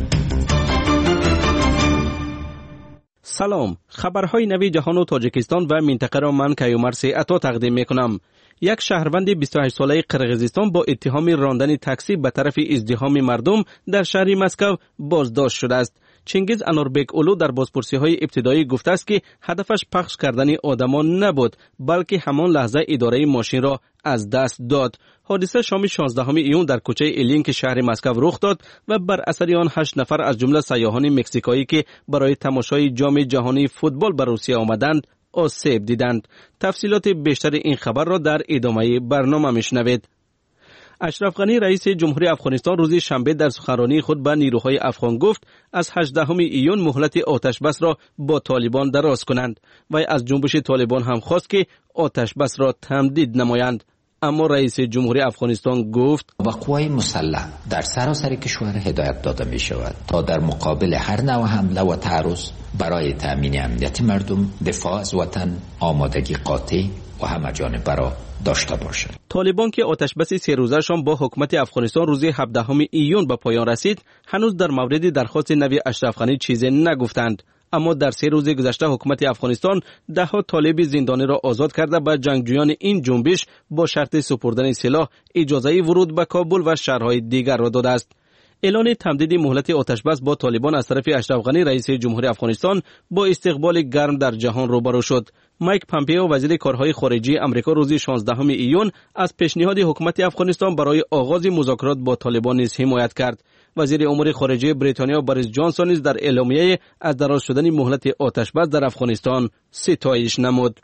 سلام، خبرهای نوی جهان و تاجیکستان و منطقه را من کیومرث عطا تقدیم میکنم. یک شهروند 28 ساله قرقیزستان با اتهام راندن تاکسی به طرف ازدحام مردم در شهر مسکو بازداشت شده است. چنگیز انوربک اولو در بازپرسی‌های ابتدایی گفته است که هدفش پخش کردن آدمان نبود، بلکه همان لحظه اداره ماشین را از دست داد. حادثه شام 16 ایون در کوچه الینک شهر مسکو رخ داد و بر اثر آن 8 نفر از جمله سیاحان مکزیکایی که برای تماشای جام جهانی فوتبال به روسیه آمدند آسیب دیدند. تفصیلات بیشتر این خبر را در ادامه برنامه میشنوید. اشرف غنی رئیس جمهوری افغانستان روز شنبه در سخنرانی خود به نیروهای افغان گفت از 18 ایون مهلت آتش بس را با طالبان دراز کنند و از جنبش طالبان هم خواست که آتش بس را تمدید نمایند. اما رئیس جمهوری افغانستان گفت و قوای مسلح در سراسر کشور هدایت داده می شود تا در مقابل هر نوع حمله و تعرض برای تأمین امنیت مردم، دفاع از وطن آمادگی قاطع و همه‌جانبه را داشته باشد. طالبان که آتش بس 3 روزه‌شان با حکومت افغانستان روز 17 ایون به پایان رسید، هنوز در مورد درخواست نوی اشرف غنی چیزی نگفتند. اما در 3 روز گذشته حکومت افغانستان 10 طالب زندانی را آزاد کرده به جنگجویان این جنبش با شرط سپردن سلاح اجازه ورود به کابل و شهرهای دیگر را داده است. اعلان تمدید مهلت آتش بس با طالبان از طرف اشرف غنی رئیس جمهوری افغانستان با استقبال گرم در جهان روبرو شد. مایک پامپئو وزیر کارهای خارجه آمریکا روز 16 ایون از پیشنهاد حکومت افغانستان برای آغاز مذاکرات با طالبان نیز حمایت کرد. وزیر امور خارجه بریتانیا بوریس جانسون نیز در اعلامیه از دراز شدن مهلت آتش بس در افغانستان ستایش نمود.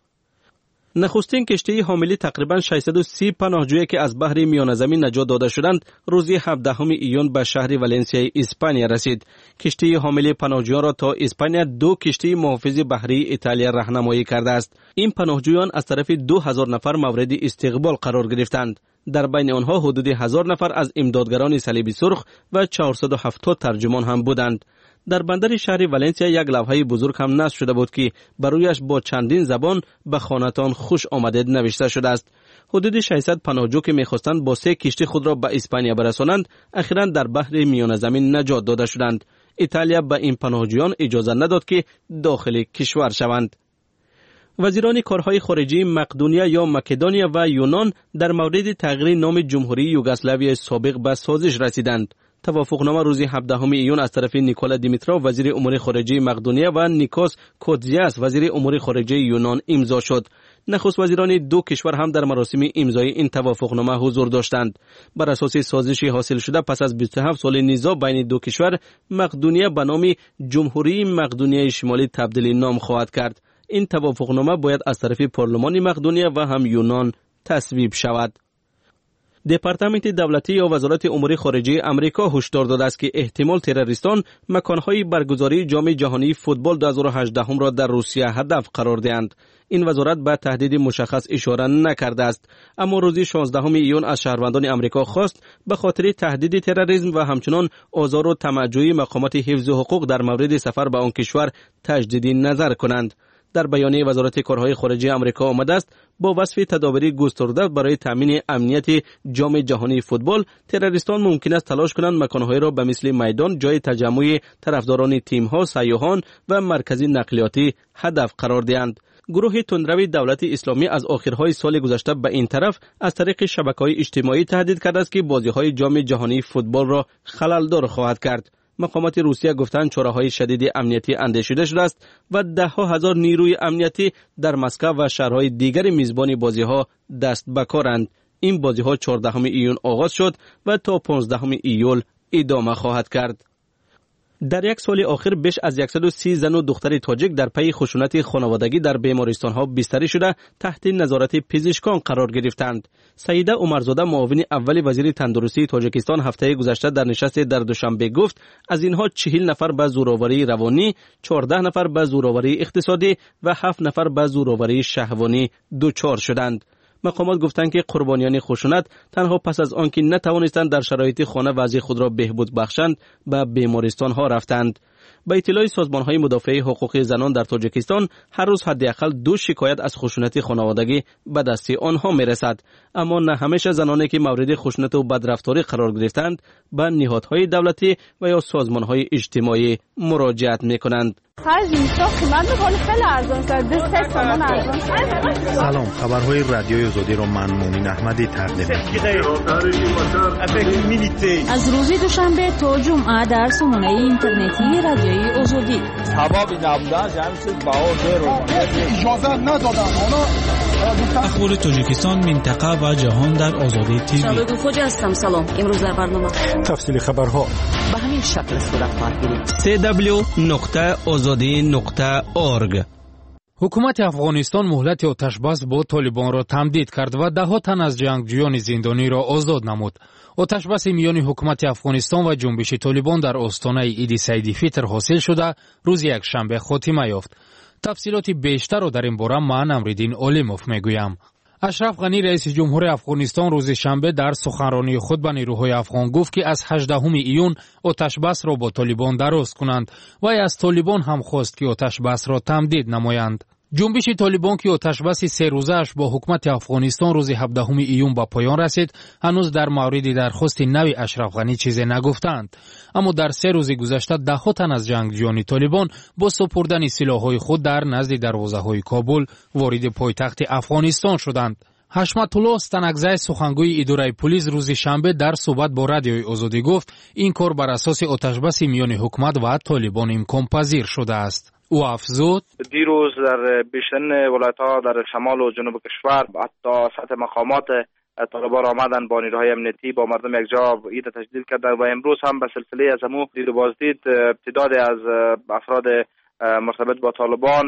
نخستین کشتی حامل تقریباً 630 پناهجویی که از بحر میانه زمین نجات داده شدند روز 17 ایون به شهر ولنسیا اسپانیا رسید. کشتی حامل پناهجویان را تا اسپانیا 2 کشتی محافظ بحری ایتالیا راهنمایی کرده است. این پناهجویان از طرف 2000 نفر مورد استقبال قرار گرفتند. در بین آنها حدود 1000 نفر از امدادگران صلیب سرخ و 470 ترجمان هم بودند. در بندر شهر ولنسیا یک لوحه بزرگ هم نصب شده بود که بر رویش با چندین زبان به خانه‌تان خوش آمدید نوشته شده است. حدود 600 پناهجو که می‌خواستند با 3 کشتی خود را به اسپانیا برسانند، اخیراً در بحر میانه زمین نجات داده شدند. ایتالیا به این پناهجویان اجازه نداد که داخل کشور شوند. وزیران کارهای خارجه مقدونیه یا مکدونیا و یونان در مورد تغییر نام جمهوری یوگسلاوی سابق به سازش رسیدند. توافقنامه روز 17 ایون از طرف نیکولا دیمیتروف وزیر امور خارجه مقدونیه و نیکوس کوتزیاس وزیر امور خارجه یونان امضا شد. نخست وزیران 2 کشور هم در مراسم امضای این توافقنامه حضور داشتند. بر اساس سازشی حاصل شده پس از 27 سال نزاع بین 2 کشور، مقدونیه به نام جمهوری مقدونیه شمالی تبدیل نام خواهد کرد. این توافقنامه باید از طرف پارلمان مقدونیه و هم یونان تصویب شود. دپارتمنت دولتی یا وزارت امور خارجه آمریکا هشدار داده است که احتمال تروریستان مکانهای برگزاری جام جهانی فوتبال 2018 را در روسیه هدف قرار دهند. این وزارت به تهدید مشخص اشاره نکرده است، اما روز 16 ایون از شهروندان آمریکا خواست به خاطر تهدید تروریسم و همچنان آزار و طمع‌جویی مقامات حفظ حقوق در مورد سفر به آن کشور تجدید نظر کنند. در بیانیه وزارت کارهای خارجه آمریکا آمده است با وصف تدابیر گسترده برای تامین امنیت جام جهانی فوتبال، تروریستان ممکن است تلاش کنند مکان‌هایی را به مثل میدان، جای تجمع طرفداران تیم‌ها، سیاحان و مرکز نقلیاتی هدف قرار دهند. گروه تندرو دولت اسلامی از آخرهای سال گذشته به این طرف از طریق شبکه‌های اجتماعی تهدید کرده است که بازی‌های جام جهانی فوتبال را خلل‌دار خواهد کرد. مقامات روسیه گفتند چاره‌های شدید امنیتی اندیشیده شده است و 10,000 نیروی امنیتی در مسکو و شهرهای دیگر میزبان بازی‌ها دست به کارند. این بازی‌ها 14 ایون آغاز شد و تا 15 ایول ادامه خواهد کرد. در یک سال آخر بیش از 130 زن و دختر تاجیک در پی خشونت خانوادگی در بیمارستان‌ها بستری شده تحت نظارت پزشکان قرار گرفتند. سیده عمرزاده معاون اول وزیر تندرستی تاجیکستان هفته گذشته در نشست در دوشنبه گفت از اینها 40 نفر به زورآوری روانی، 14 نفر به زورآوری اقتصادی و 7 نفر به زورآوری شهوانی دچار شدند. مقامات گفتند که قربانیان خشونت تنها پس از آنکه نتوانستند در شرایط خانه وضع خود را بهبود بخشند به بیمارستان ها رفتند. به اطلاع سازمان های مدافع حقوق زنان در تاجیکستان هر روز حداقل 2 شکایت از خشونت خانوادگی به دست آنها میرسد، اما نه همیشه زنانی که مورد خشونت و بدرفتاری قرار گرفتند به نهادهای دولتی و یا سازمان های اجتماعی مراجعت میکنند. سلام، خبرهای رادیوی آزادی را من مومن احمدی تقدیم می‌کنم. از روز دوشنبه تا جمعه در سامانه اینترنتی رادیوی آزادی. اخبار تاجیکستان، منطقه و جهان در آزادی تیوی. شبکه خوجا هستم. سلام. امروز در برنامه تفصیل خبرها به همین شکل صورت خواهد گرفت. www.azadi.org حکومت افغانستان مهلت آتشبس با طالبان را تمدید کرد و ده ها تن از جنگجویان زندانی را آزاد نمود. آتشبس میان حکومت افغانستان و جنبش طالبان در آستانه عید سعید فطر حاصل شده روز یکشنبه خاتمه یافت. تفصیلات بیشتر را در این باره من امرالدین عالموف میگویم. اشرف غنی رئیس جمهور افغانستان روز شنبه در سخنرانی خود به نیروهای افغان گفت که از 18 ایون آتشبس را با طالبان درست کنند و از طالبان هم خواست که آتشبس را تمدید نمایند. جنبش طالبان که آتشبس 3 روزه‌اش با حکومت افغانستان روز 17 ایون به پایان رسید، هنوز در مورد درخواست نو اشرف غنی چیزی نگفتند. اما در 3 روز گذشته ده ها تن از جنگجویان طالبان با سپردن سلاح‌های خود در نزد دروازه‌های کابل وارد پایتخت افغانستان شدند. حشمت الله استنگزی سخنگوی اداره پلیس روز شنبه در صحبت با رادیوی آزادی گفت این کار بر اساس آتشبس میان حکومت و طالبان امکان پذیر شده است. او افزود دیروز در بیشترین ولایت‌ها در شمال و جنوب کشور حتی سطح مقامات طالبان آمدن با نیروهای امنیتی با مردم یک جا عید تجلیل کردن و امروز هم به سلسله از همو دید و بازدید تعداد از افراد مرتبط با طالبان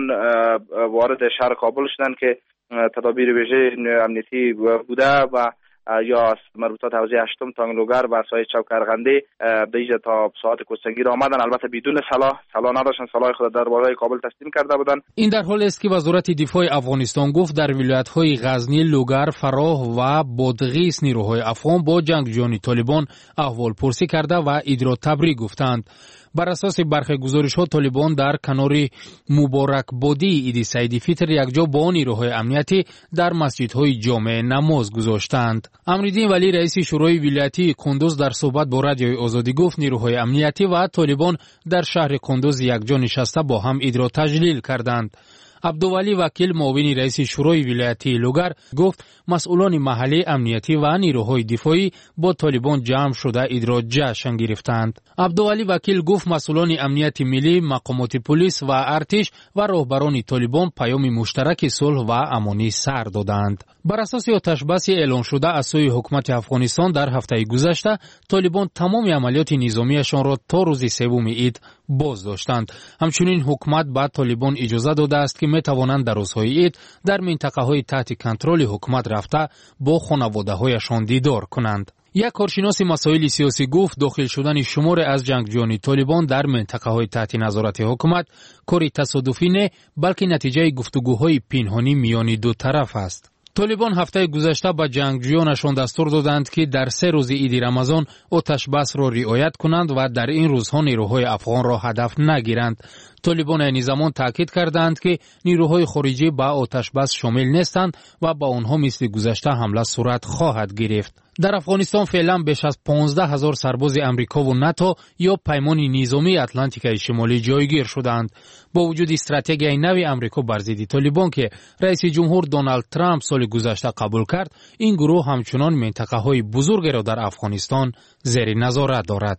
وارد شهر کابل شدند که تدابیر ویژه امنیتی بوده و یا مربوطات حوزه هشتم تانگلوگر و سایه چوک ارغندی به اینجا تا ساعت کشتگیر آمدن. البته بدون سلاح نداشتن، سلاح خود در بالای کابل تسلیم کرده بودن. این در حالی است که وزارت دفاع افغانستان گفت در ولایت‌های غزنی، لوگر، فراه و بادغیس نیروهای افغان با جنگجویان طالبان احوال پرسی کرده و عید را تبریک گفتند. بر اساس برخی گزارش‌ها طالبان در کنار مبارک بادی عید سعید فطر یکجا با نیروهای امنیتی در مسجدهای جامع نماز گذاشتند. امرالدین ولی رئیس شورای ولایتی کندوز در صحبت با رادیوی آزادی گفت نیروهای امنیتی و طالبان در شهر کندوز یکجا نشسته با هم عید را تجلیل کردند. عبدولی وکیل معاون رئیس شورای ولایتی لوگر گفت مسئولان محلی امنیتی و نیروهای دفاعی با طالبان جمع شده عید را جشن گرفتند. عبدولی وکیل گفت مسئولان امنیتی ملی، مقامات پلیس و ارتش و راهبران طالبان پیام مشترک صلح و امانی سر دادند. بر اساس آتشبس اعلان شده از سوی حکومت افغانستان در هفته گذشته، طالبان تمام عملیات نظامیشان را تا روز 3 عید باز داشتند. همچنین حکومت به طالبان اجازه داده است که می توانند در روزهای عید در منطقه‌های تحت کنترل حکومت رفته با خانواده‌هایشان دیدار کنند. یک کارشناس مسائل سیاسی گفت داخل شدن شمار از جنگجویان طالبان در منطقه‌های تحت نظارت حکومت کاری تصادفی نه، بلکه نتیجه گفتگوهای پنهانی میان دو طرف است. طالبان هفته گذشته به جنگجویانشان دستور دادند که در 3 روز عید رمضان آتشبس را رعایت کنند و در این روزها نیروهای افغان را هدف نگیرند. طالبان این زمان تاکید کردند که نیروهای خارجی به آتشبس شامل نیستند و با آنها مثل گذشته حمله صورت خواهد گرفت. در افغانستان فعلا بیش از 15,000 سرباز امریکا و ناتو یا پیمان نظامی اتلانتیک شمالی جایگیر شدند. با وجود استراتژی نو امریکا بر ضد طالبان که رئیس جمهور دونالد ترامپ سال گذشته قبول کرد، این گروه همچنان منطقه‌های بزرگی را در افغانستان زیر نظارت دارد.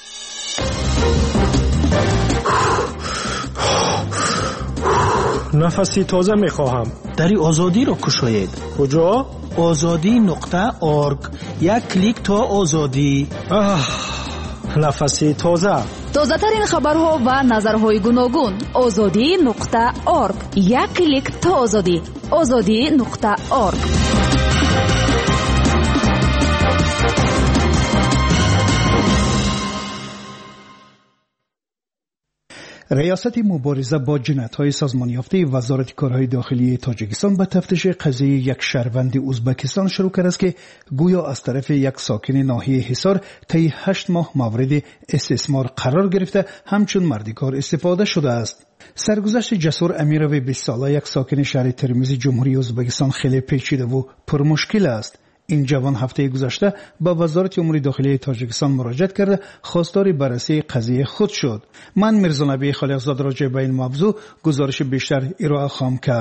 نفسی تازه میخواهم. دری آزادی را کشایید. کجا؟ azadi.org. یک کلیک تا آزادی. نفسی تازه. تازه ترین خبرها و نظرهای گوناگون. azadi.org. یک کلیک تا آزادی. azadi.org. ریاست مبارزه با جنایت‌های سازمان یافته وزارت کارهای داخلی تاجیکستان به تفتیش قضیه یک شهروند ازبکستان شروع کرده است که گویا از طرف یک ساکن ناحیه حصار طی 8 ماه مورد استثمار قرار گرفته همچون مردکار استفاده شده است. سرگذشت جسور امیروی 20 ساله یک ساکن شهر ترمیز جمهوری ازبکستان خیلی پیچیده و پرمشکل است. این جوان هفته گذشته به وزارت امور داخلی تاجیکستان مراجعه کرده خواستار بررسی قضیه خود شد. من میرزا نبی خالقزاده راجع به این موضوع گزارش بیشتر ارائه خواهم کرد.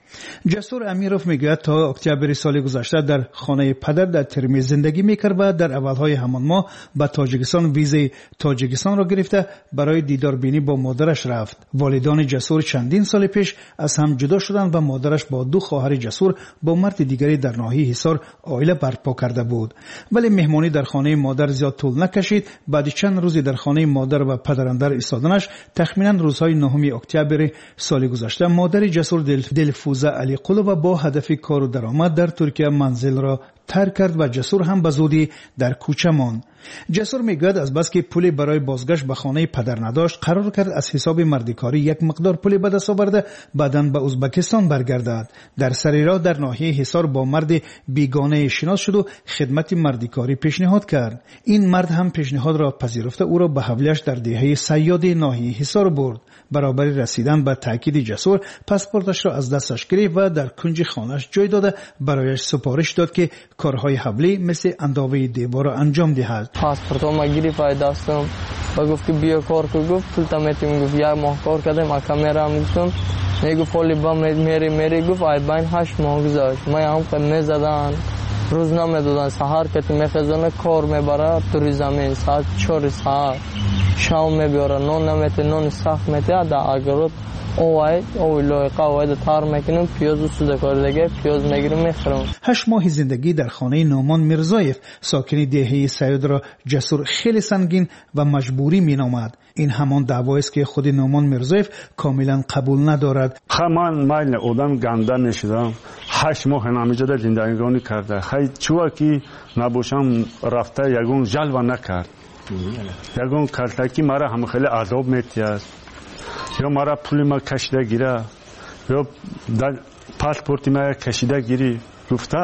جسور امیروف میگوید تا اکتبر سال گذشته در خانه پدر در ترمیز زندگی میکرد و در اولهای همان ماه به تاجیکستان ویزای تاجیکستان را گرفته برای دیداربینی با مادرش رفت. والدان جسور چندین سال پیش از هم جدا شدند و مادرش با دو خواهر جسور با مرد دیگری در ناحیه حصار عائله برپا کرده بود. ولی مهمانی در خانه مادر زیاد طول نکشید. بعد چند روزی در خانه مادر و پدراندر ایستادنش تخمینا روزهای 9 اکتبر سال گذشته مادر جسور دلفوزه علی قلوبه با هدف کار و درآمد در ترکیه منزل را ترک کرد و جسور هم به زودی در کوچه ماند. جسور میگوید از بس که پولی برای بازگشت به خانه پدر نداشت قرار کرد از حساب مردکاری یک مقدار پولی به دست آورده بعداً به ازبکستان برگردد. در سر راه در ناحیه حصار با مرد بیگانه شناس شد و خدمت مردکاری پیشنهاد کرد. این مرد هم پیشنهاد را پذیرفته او را به حویلش در دهه صیاد ناحیه حصار برد. برابر رسیدن به تاکید جسور پاسپورتش را از دستش گرفت و در کنج خانه‌اش جای داده برایش سفارش داد که کارهای حولی مثل اندازه دیوار را انجام دهد. پاسپورتم گرفت دستم و گفت که بیا کار کن. گفت پول تمیتیم. گفت یک ماه کار کردم. کامرا هم گفتم میگفت پولی با میری گفت ای بین 8 ماه گذشت. من هم قدم زدن روزنامه دادن سحر که میخزانه کار میبره توی زمین ساعت 4 ساعت شام میبره نون نمیته نون سخت میته در اگرود اوی لایقه اوی تار میکنیم پیاز و سوده کردگه پیاز میگیریم میخورم. 8 ماه زندگی در خانه نومان میرزایف ساکن دهه سیاد را جسور خیلی سنگین و مجبوری مینامد. این همان دعوایی است که خود نومان میرزایف کاملا قبول ندارد. من مایل آدم گنده میشدم 8 ماه نمیجاده زندگانی کرده خیلی چوه که نباشم رفته یگون جلوه نکرد یگون کلتکی مرا هم خیلی عذاب میتید یا مرا پولی ما کشیده گیره یا پاسپورتی ما کشیده گیری گفته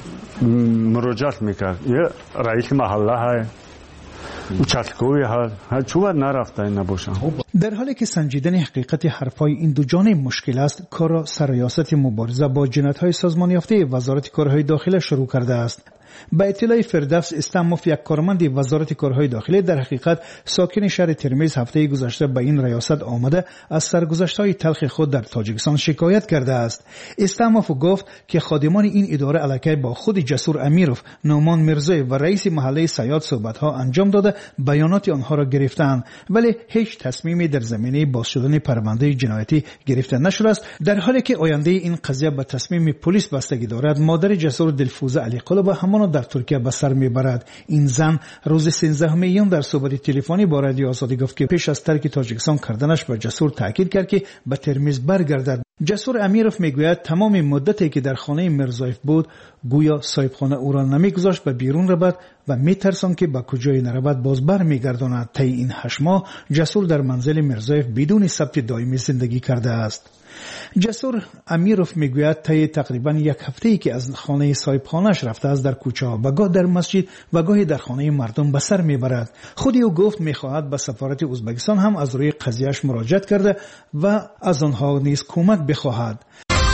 مراجعت میکرد یا رئیس محله های участковый ها چوبر نرفته نباشم. در حالی که سنجیدن حقیقت حرفای این دو جانب مشکل است کار سرریاست مبارزه با جنایت‌های سازمان یافته وزارت کارهای داخله شروع کرده است. با اطلاع فردوس استموف یک کارمند وزارت کارهای داخلی در حقیقت ساکن شهر ترمیز هفته گذشته به این ریاست آمده از سرگذشت‌های تلخ خود در تاجیکستان شکایت کرده است. استموف گفت که خادمان این اداره علیه با خود جسور امیروف، نومان میرزای و رئیس محله سیاد صحبت‌ها انجام داده بیانات آنها را گرفتند ولی هیچ تصمیمی در زمینه باز شدن پرونده جنایتی گرفته نشده است. در حالی که آینده این قضیه به تصمیم پلیس بستگی دارد مادر جسور دلفوزه علی قلوبه همان در ترکیه به سر میبرد. این زن روز 13 میلیون در صحبت تلفنی با رادیو آزادی گفت که پیش از ترک تاجیکستان کردنش به جسور تاکید کرد که به ترمیز برگردد. جسور امیروف میگوید تمام مدتی که در خانه میرزایف بود گویا صاحبخانه او را نمیگذاشت به بیرون رود و میترساند که به کجای نرود باز برمیگرداند. طی این 8 ماه جسور در منزل میرزایف بدون ثبت دائمی زندگی کرده است. جسور امیروف میگوید طی تقریبا یک هفته‌ای که از خانه صاحبخانه‌اش رفته است در کوچه و گاه در مسجد و گاهی در خانه مردم به سر میبرد. خودی او گفت میخواهد به سفارت ازبکستان هم از روی قضیهش مراجعت کرده و از آنها نیز کمک بخواهد.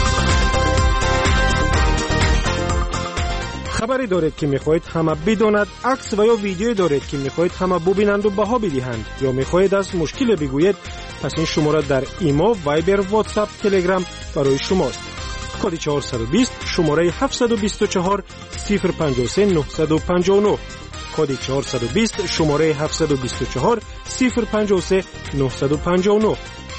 خبری دارید که میخواهید همه بداند، عکس و یا ویدیویی دارید که میخواهید همه ببینند و بها بدهند یا میخواهید از مشکل بگویید، پس این شماره در ایما، وایبر، واتساپ، تلگرام برای شماست. کد 420 شماره 724 053 959 کد 420 شماره 724 053 959.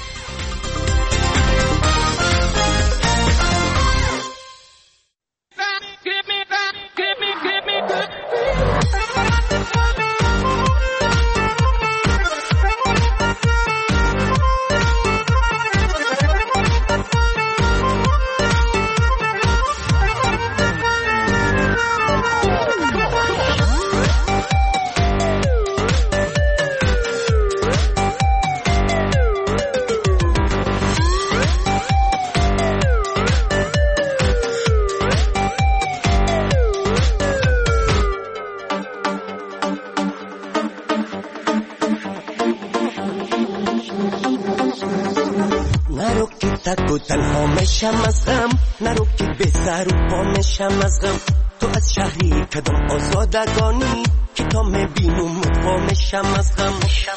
تنها میشم از غم، نرو که به سر و پا میشم از غم. تو از شهری کدام آزادگانی که تا میبینم مدغامشم از غم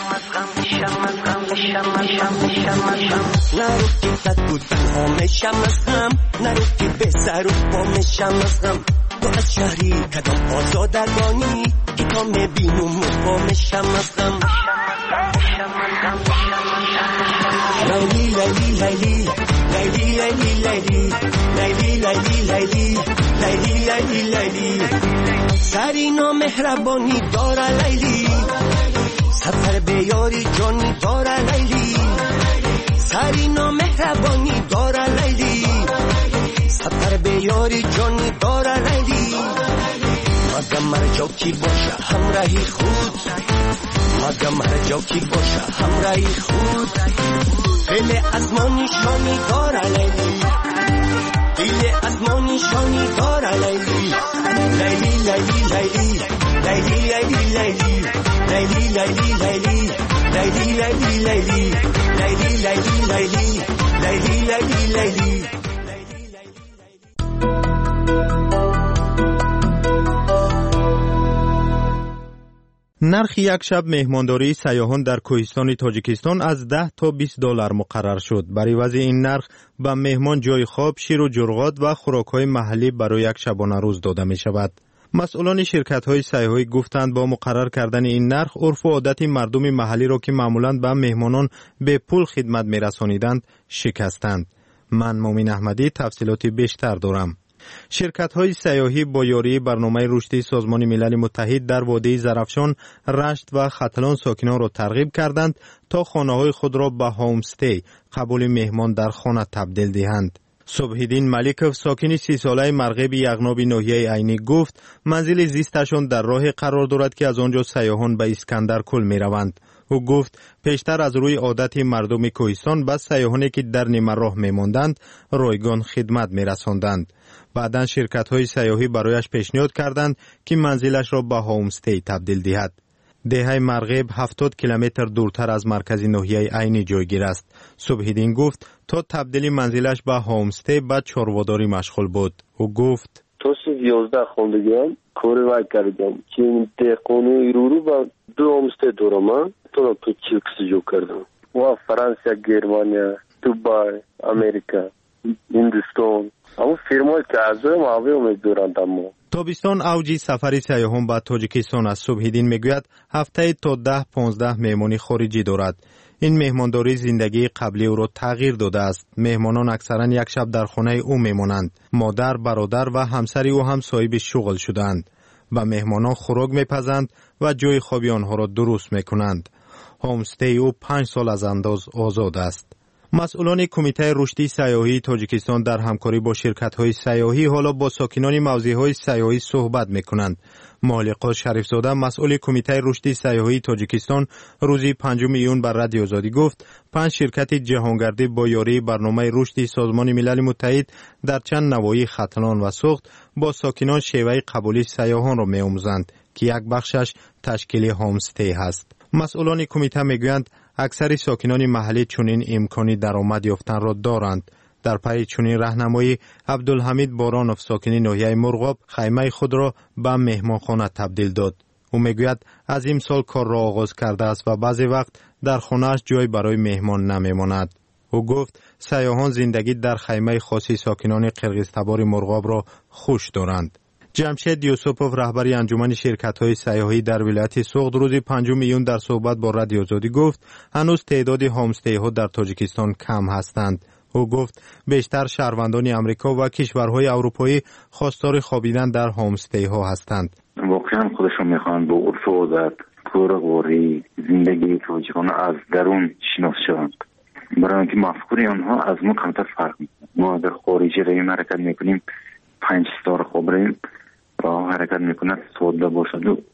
نرو که تک و تنها میشم از غم نرو که به سر و پا میشم از غم تو از شهری کدام آزادگانی که تا میبینم مدغامشم از غم لیلی لیلی لیلی لیلی لیلی لیلی لیلی لیلی لیلی لیلی لیلی سری نامهربانی داره لیلی سفر بیاری جانی داره لیلی سری نامهربانی داره لیلی سفر بیاری جانی داره لیلی مگم هر جا کی باشه همراهی خود مگم هر جا کی باشه همراهی خود دل از ما نشانی داره لیلی دل از ما نشانی داره لیلی لیلی لیلی لیلی لیلی لیلی لیلی لیلی لیلی لیلی لیلی لیلی لیلی لیلی لیلی لیلی لیلی نرخ یک شب مهمانداری سیاحان در کوهستان تاجیکستان از 10 تا 20 دلار مقرر شد. بر عوض این نرخ به مهمان جای خواب، شیر و جرغات و خوراک‌های محلی برای یک شبانه روز داده می شود. مسئولان شرکت‌های سیاحی گفتند با مقرر کردن این نرخ عرف و عادت مردم محلی را که معمولاً به مهمانان به پول خدمت می‌رسانیدند شکستند. من مومن احمدی تفصیلات بیشتر دارم. شرکت‌های سیاحی با یاری برنامه رشدی سازمان ملل متحد در وادی زرافشان، رشت و ختلان ساکنان را ترغیب کردند تا خانه‌های خود را به هومستی، قبول مهمان در خانه تبدیل دهند. صبح‌الدین ملیکوف ساکن 30 ساله مرغیب یغناب ناحیه عینی گفت منزل زیستشان در راه قرار دارد که از آنجا سیاحان به اسکندرکل می‌روند. او گفت پیشتر از روی عادت مردم کوهستان به سیاحانی که در نیمه راه می‌ماندند رایگان خدمت می‌رساندند. بعداً شرکت‌های سیاحی برایش پیشنهاد کردند که منزلش را به هومستی تبدیل دهد. دهه مرغیب 70 کیلومتر دورتر از مرکز ناحیه عینی جایگیر است. صبح‌الدین گفت تا تبدیل منزلش به هومستی به چارواداری مشغول بود. او گفت تا 11 خوندگیم کاری وای کردم که این دهقانی رو با 2 هومستی دارم. تو چیکسی جو کردم. و فرانسه، گرمانیا، دبی، امریکا، هندوستان. اما فیرمای که از معاوی امیدوارند. اما تابستان اوج سفر سیاحان به تاجیکستان است. صبح‌الدین میگوید هفته تا 10-15 مهمانی خارجی دارد. این مهمانداری زندگی قبلی او را تغییر داده است. مهمانان اکثرا یک شب در خانه او میمانند. مادر، برادر و همسر او هم صاحب شغل شدند. به مهمانان خوراک میپزند و جای خوابی آنها را درست میکنند. هومستی او 5 سال از انداز آزاد است. مسئولان کمیته رشدی سیاحی تاجیکستان در همکاری با شرکت‌های سیاحی حالا با ساکنان موضع‌های سیاحی صحبت می‌کنند. مالقا شریفزاده مسئول کمیته رشدی سیاحی تاجیکستان روز 5 ایون بر رادیو آزادی گفت 5 شرکت جهانگردی با یاری برنامه رشدی سازمان ملل متحد در چند نواحی ختلان و سوخت با ساکنان شیوه قبولی سیاحان را می‌آموزند که یک بخشش تشکیل هومستی است. مسئولان کمیته میگویند اکثر ساکنان محلی چنین امکانی درآمد یافتن را دارند. در پی چنین راهنمایی عبدالحمید بارانوف ساکن ناحیه مرغاب خیمه خود را به مهمانخانه تبدیل داد. او میگوید از امسال کار را آغاز کرده است و بعضی وقت در خانه‌اش جای برای مهمان نمیماند. او گفت سیاحان زندگی در خیمه خاصی ساکنان قرغیزتبار مرغاب را خوش دارند. جمشید یوسفوف رهبر انجمن شرکت‌های سیاحی در ولایت سوغد روز 5 ایون در صحبت با رادیو آزادی گفت هنوز تعداد هومستی‌ها در تاجیکستان کم هستند. او گفت بیشتر شهروندان امریکا و کشورهای اروپایی خواستار خوابیدن در هومستی‌ها هستند. واقعا خودشون میخوان با عرف و عادت، کارآوری، زندگی تاجیکان از درون شناخته شوند. برای اینکه مفکوری آنها از ما کمتر فرق می‌کنه. ما در خارجی ریم حرکت می‌کنیم 5 ستاره خواب ریم و حرکت می‌کند ساده باشد و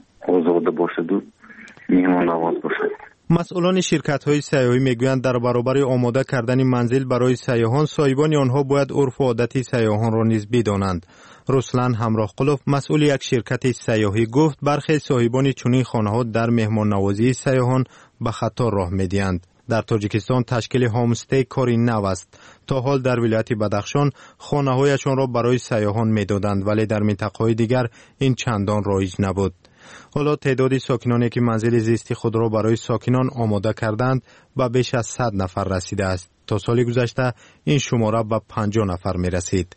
آزاده باشد و میهمان نواز باشد. مسئولان شرکت‌های سیاحی میگویند در برابر آماده کردن منزل برای سیاحان صاحبان آنها باید عرف و عادت سیاحان را نیز بدانند. رسلان همراه قلوف مسئول یک شرکت سیاحی گفت برخی صاحبان چنین خانه‌ها در مهمان نوازی سیاحان به خطا راه می‌دهند. در تاجیکستان تشکیل هومستی کاری نو است. تا حال در ولایت بدخشان خانه‌هایشان را برای سیاحان می‌دادند ولی در منطقه‌های دیگر این چندان رایج نبود. حالا تعداد ساکنانی که منزل زیستی خود را برای ساکنان آماده کردند به بیش از 100 نفر رسیده است. تا سال گذشته این شماره به 50 نفر می رسید.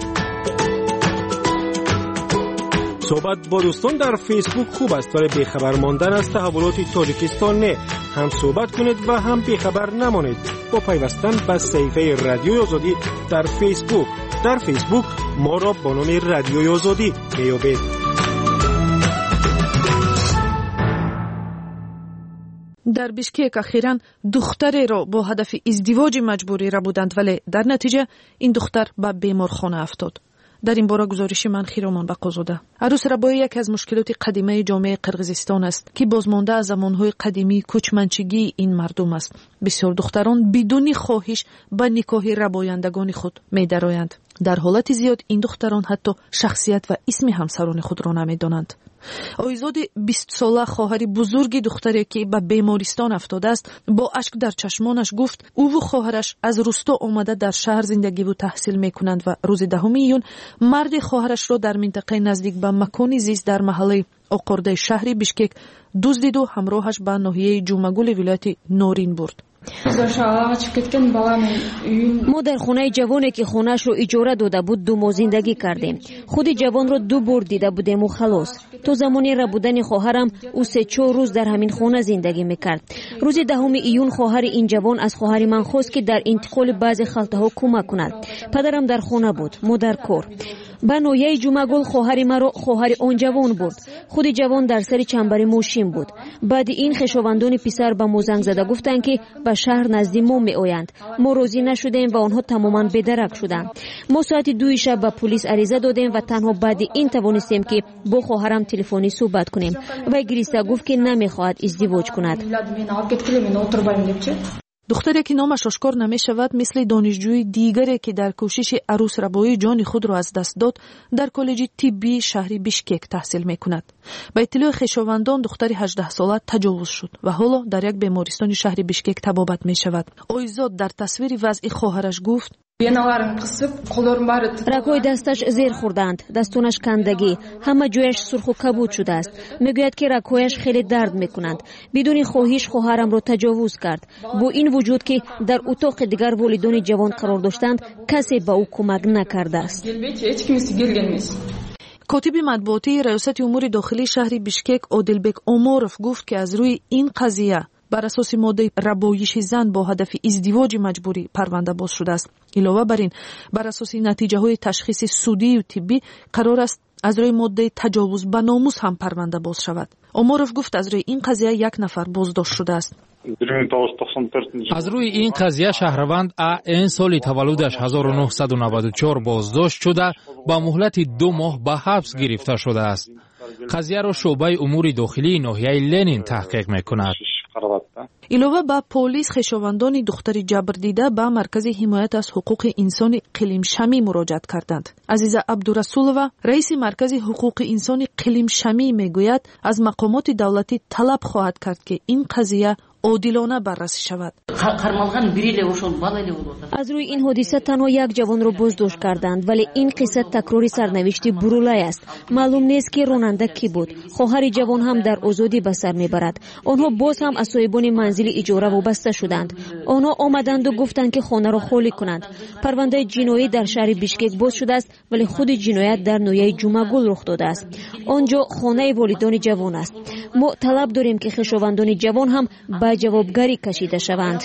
صحبت با دوستان در فیسبوک خوب است، ولی بیخبر ماندن از تحولات تاجیکستان نه. هم صحبت کنید و هم بیخبر نمانید با پیوستن به صفحه رادیوی آزادی در فیسبوک. در فیسبوک ما را با نام رادیوی آزادی میابید. در بیشکک اخیراً دختری را با هدف ازدواج مجبوری را بودند، ولی در نتیجه این دختر به بیمارخانه افتاد. در این باره گزارش من خیرامان بقازاده. عروس ربایی یکی از مشکلات قدیمی جامعه قرقیزستان است که بازمانده از زمانهای قدیمی کوچمنچگی این مردم است. بسیار دختران بدون خواهش به نکاح ربایندگان خود می درآیند. در حالت زیاد این دختران حتی شخصیت و اسم همسران خود را نمیدانند. آیزاد 20 ساله خواهر بزرگ دختری که به بیمارستان افتاده است با اشک در چشمانش گفت او و خواهرش از روستا آمده در شهر زندگی و تحصیل میکنند و روز 10 ایون مرد خواهرش را در منطقه نزدیک به مکان زیست در محله آقارده شهر بیشکک دزدید و همراهش به ناحیه جومگول ولایت نورین برد. ما در خانه جوانی که خانه‌اش رو اجاره داده بود 2 ماه زندگی کردیم. خود جوان رو 2 بار دیده بودیم و خلاص. تو زمانی ربودن خواهرم او 3-4 روز در همین خانه زندگی میکرد. روز 10 ایون خواهر این جوان از خواهر من خواست که در انتقال بعضی خلطه‌ها کمک کند. پدرم در خانه بود، ما در کار. به نویه جمعگل خواهر مرا خواهر آن جوان برد. خود جوان در سر چنبر موشین بود. بعد این خویشاوندان پسر به ما زنگ زده گفتند که به شهر نزدیک ما می آیند. ما راضی نشدیم و آنها تماما بدرک شدند. ما ساعت 2 شب به پلیس عریضه دادیم و تنها بعد این توانستیم که با خواهرم تلفنی صحبت کنیم. و گریسته گفت که نمیخواهد ازدواج کند. دختری که نامش آشکار نمی شود مثل دانشجوی دیگری که در کوشش عروس ربایی جان خود را از دست داد در کالج طبی شهر بیشکک تحصیل می کند. به اطلاع خویشاوندان دختری 18 ساله تجاوز شد و حالا در یک بیمارستان شهر بیشکک طبابت می شود. آیزاد در تصویر وضع خواهرش گفت رگ‌های دستش زیر خوردند، دستونش کندگی، همه جویش سرخ و کبود شده است. میگوید که رگ‌هایش خیلی درد میکنند. بدون خواهش خواهرم را تجاوز کرد. با این وجود که در اتاق دیگر والدین جوان قرار داشتند کسی به او کمک نکرده است. کاتب مطبوعاتی ریاست امور داخلی شهر بیشکک عادلبک اوماروف گفت که از روی این قضیه بر اساس ماده ربایش زن با هدف ازدواج مجبوری پرونده باز شده است. علاوه بر این بر اساس نتیجه های تشخیص سودی و طبی قرار است از روی ماده تجاوز به ناموس هم پرونده باز شود. اوماروف گفت از روی این قضیه 1 نفر بازداشت شده است. از روی این قضیه شهروند این سال تولدش 1994 بازداشت شده با مهلت 2 ماه به حبس گرفته شده است. قضیه را شعبه امور داخلی ناحیه لنین تحقیق میکند. علاوه به پلیس خویشاوندان دختر جبر دیده به مرکز حمایت از حقوق انسان قلیم شمی مراجعت کردند. عزیزه عبدالرسولова رئیس مرکز حقوق انسان قلیم شمی میگوید از مقامات دولتی طلب خواهد کرد که این قضیه عادلانه بررسی شود. از روی این حادثه تنها 1 جوان را بازداشت کردند، ولی این قصه تکراری سرنوشت برولای است. معلوم نیست که راننده کی بود. خواهر جوان هم در آزادی به سر میبرد. آنها باز هم از صاحبان منزل اجاره وابسته شدند. آنها آمدند و گفتند که خانه را خالی کنند. پرونده جنایی در شهر بیشکک باز شده است، ولی خود جنایت در نویه جمعگل رخ داده است. آنجا خانه والدان جوان است. ما طلب داریم که خویشاوندان جوان هم به جوابگری کشیده شوند.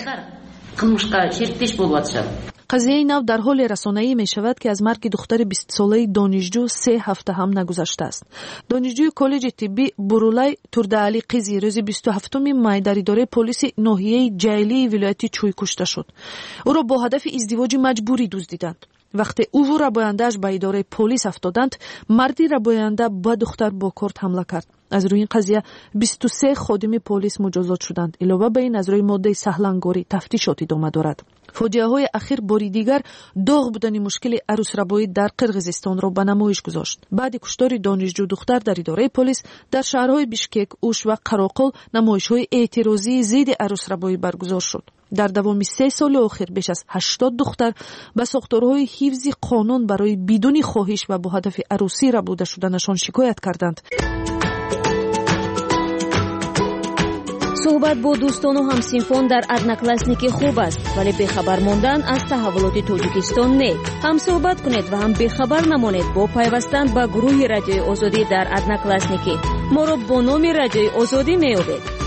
قضیه نو در حال رسانه‌ای می شود که از مرگ دختر 20 ساله دانشجو 3 هفته هم نگذشته است. دانشجوی کالج طبی برولای توردعلی قیزی روز 27 می در اداره پلیس ناحیه جیلی ولایت چوی کشته شد. او را با هدف ازدواج مجبوری دزدیدند. وقتی او و رباینده‌اش به اداره پلیس افتادند، مردی رباینده با دختر با کارت حمله کرد. از روی این قضیه 23 خادم پلیس مجازات شدند. علاوه بر این از روی ماده سهلنگاری تفتیشات ادامه دارد. فاجعه‌های اخیر باری دیگر داغ بودن مشکل عروس ربایی در قرقیزستان را به نمایش گذاشت. بعد کشتار دانشجو دختر در اداره پلیس در شهرهای بیشکک، اوش و قراقل نمایش‌های اعتراضی ضد عروس ربایی برگزار شد. در دوام 3 سال اخیر بیش از 80 دختر به ساختارهای حفظ قانون برای بدون خواهش و با هدف عروسی ربوده شدنشان شکایت کردند. صحبت با دوستان و همسینفان در ادناکلاسنیکی خوب است، ولی بخبر ماندن از تحولات تاجیکستان نه. هم صحبت کنید و هم بخبر نمانید با پیوستن به گروه رادیوی آزادی در ادناکلاسنیکی. ما را با نام رادیوی آزادی می‌یابید.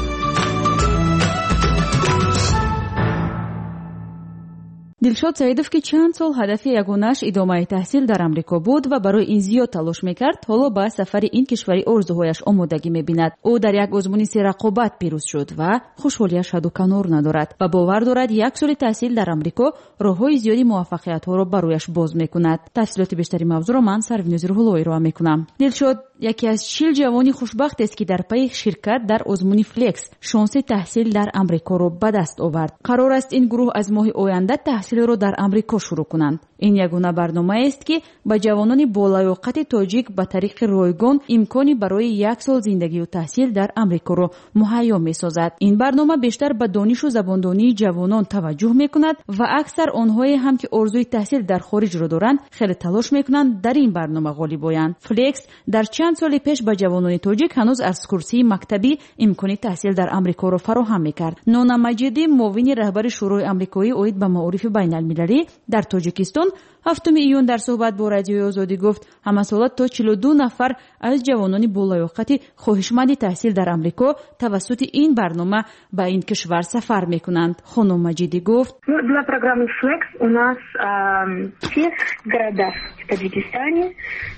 دلشاد саидов ки чанд сол ҳадафи ягонааш идомаи таҳсил дар амрико буд ва барои ин зиёд талош мекард, ҳоло ба сафари ин кишвари орзуҳояш омодагӣ мебинад. ӯ дар як озмуниси рақобат пирӯз шуд ва хушҳолияш ҳадду канор надорад ва бовар дорад як соли таҳсил дар амрико роҳҳои зиёди муваффақиятҳоро барояш боз мекунад. тафсилоти бештари мавзӯъро ман Сарвинози Рӯҳуллоӣ ироа мекунам. Дилшод яке аз 40 ҷавони хушбахтест ки дар пайи ширкат дар озмуни Flex шонси таҳсил дар амрикоро ба даст овард. қарор аст ин гурӯҳ аз моҳи оянда таҳсилро дар амрико шурӯъ кунанд. ин ягона барномаест ки ба ҷавонони болаёқати тоҷик ба тариқи ройгон имкони барои як сол зиндагию таҳсил дар амрикоро муҳайё месозад. ин барнома бештар ба донишу забондонии ҷавонон таваҷҷӯҳ мекунад ва аксар онҳое ҳам ки орзуи таҳсил дар хориҷро доранд хеле талош мекунанд дар ин барнома ғолиб оянд. Flex дар чанд соли пеш ба ҷавонони тоҷик ҳанӯз аз курсии мактабӣ имкони таҳсил дар амрикоро фароҳам мекард. Нона Маҷиди, муовини раҳбари шӯрои амрикоӣ оид ба маорифи байналмилалӣ дар Тоҷикистон, 7 июн дар суҳбат бо Радиои Озодӣ гуфт ҳамасола то 42 нафар аз ҷавонони болаёқати хоҳишманди таҳсил дар амрико тавассути ин барнома ба ин кишвар сафар мекунанд. Хонум Маҷиди гуфт: Для программы Flex у нас в всех городах в Таджикистане.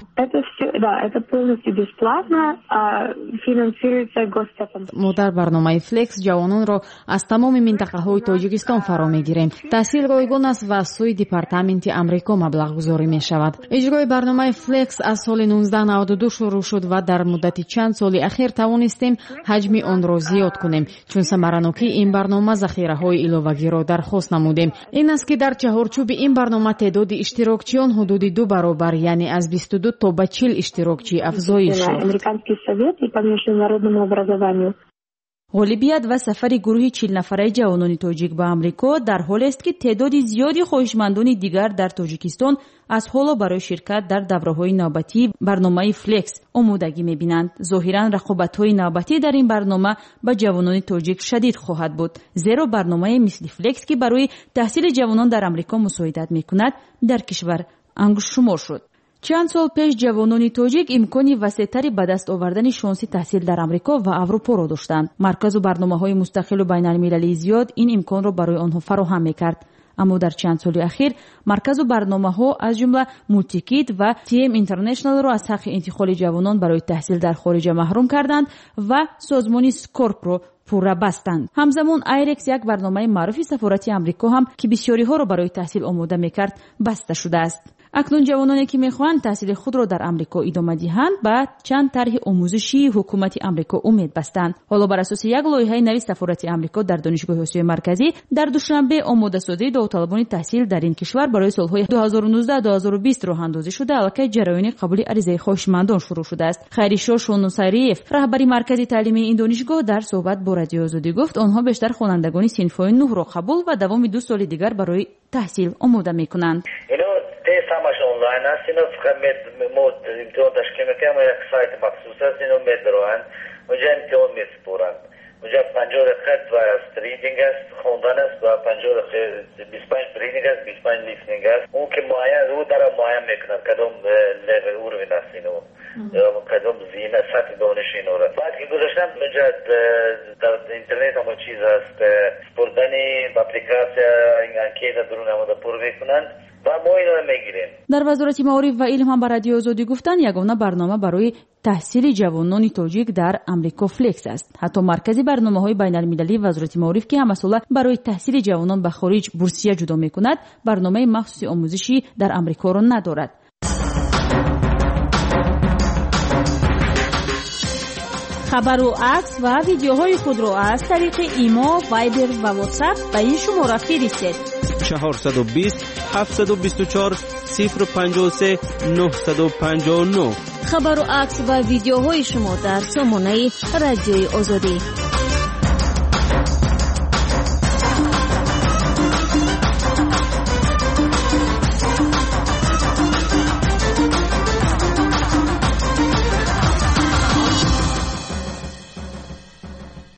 Это полностью бесплатно, финансируется госцентом. мо дар барномаи Flex ҷавононро аз тамоми минтақаҳои Тоҷикистон фаро мегирем. таҳсил ройгон аст ва аз сӯи департаменти амрико маблағгузорӣ мешавад. иҷрои барномаи Flex аз соли 1992 шурӯъ шуд ва дар муддати чанд соли ахир тавонистем ҳаҷми онро зиёд кунем. чун самаранокии ин барнома захираҳои иловагиро дархост намудем. ин аст ки дар чаҳорчӯби ин барнома теъдоди иштирокчиён ҳудуди 2 баробар, яъне аз 22 то ба 40 иштирокчӣ афзоиш шуд. Американский совет и по международному образованию. ғолибият ва сафари гурӯҳи 40 нафараи ҷавонони тоҷик ба амрико дар ҳолест ки теъдоди зиёди хоҳишмандони дигар дар Тоҷикистон аз ҳоло барои ширкат дар давраҳои навбатии барномаи Flex омодагӣ мебинанд. зоҳиран рақобатҳои навбатӣ дар ин барнома ба ҷавонони тоҷик шадид хоҳад буд, зеро барномае мисли Flex ки барои таҳсили ҷавонон дар амрико мусоидат мекунад дар кишвар ангушшумор шуд. чанд сол пеш ҷавонони тоҷик имкони васеътари ба даст овардани шонси таҳсил дар амрико ва аврупоро доштанд. марказу барномаҳои мустақилу байналмилалии зиёд ин имконро барои онҳо фароҳам мекард. аммо дар чанд соли ахир марказу барномаҳо аз ҷумла Multikid ва TM International-ро аз ҳаққи интиқоли ҷавонон барои таҳсил дар хориҷа маҳрум карданд ва созмони Scorp-ро пурра бастанд. ҳамзамон Айрекс, як барномаи маъруфи сафорати амрико ҳам ки бисёриҳоро барои таҳсил омода мекард, баста шудааст. акнун ҷавононе ки мехоҳанд таҳсили худро дар амрико идома диҳанд ба чанд тарҳи омӯзишии ҳукумати амрико умед бастанд. ҳоло бар асоси як лоиҳаи нави сафорати амрико дар донишгоҳи осиёи марказӣ дар душанбе омодасозии довталабони таҳсил дар ин кишвар барои солҳои 2019-2020 роҳандозӣ шуда аллакай ҷараёни қабули аризаи хоҳишмандон шурӯъ шудааст. Хайришо Шонусайриев, раҳбари маркази таълимии ин донишгоҳ, дар суҳбат бо Радиои Озодӣ гуфт онҳо бештар хонандагони синфҳои 9-ро қабул ва давоми 2 соли дигар барои таҳсил омода мекунанд. тест ҳамаш онлайн аст. Ино фақат мо имтиҳон ташкил мекунем, як сайт махсус аст, ино медроанд, онҷа имтиҳон месупоранд. онҷа 50 дақиқа аст, ридинг аст, хондан аст, ва 50 дақиқа 25 ридинг аст, 25 листинг аст. он ки муайян ӯ дара муайян мекунад кадом левел урвин аст ино, кадом зина сатҳи дониш инора. баъд ки гузаштам онҷа дар интернет ҳама чиз аст, спурдани апликатсия анкета дуруни ҳамода пур мекунанд. дар вазорати маориф ва илм ҳам ба Радиои Озодӣ гуфтанд ягона барнома барои таҳсили ҷавонони тоҷик дар амрико Flex аст. ҳатто маркази барномаҳои байналмилалии вазорати маориф ки ҳамасола барои таҳсили ҷавонон ба хориҷ бурсия ҷудо мекунад, барномаи махсуси омӯзишӣ дар амрикоро надорад. хабару акс ва видеоҳои худро аз тариқи имо, вайбер ва ватсап ба ин шумора фиристед. 420 724 053 959. хабару акс ва видеоҳои шумо дар сомонаи Радиои Озодӣ.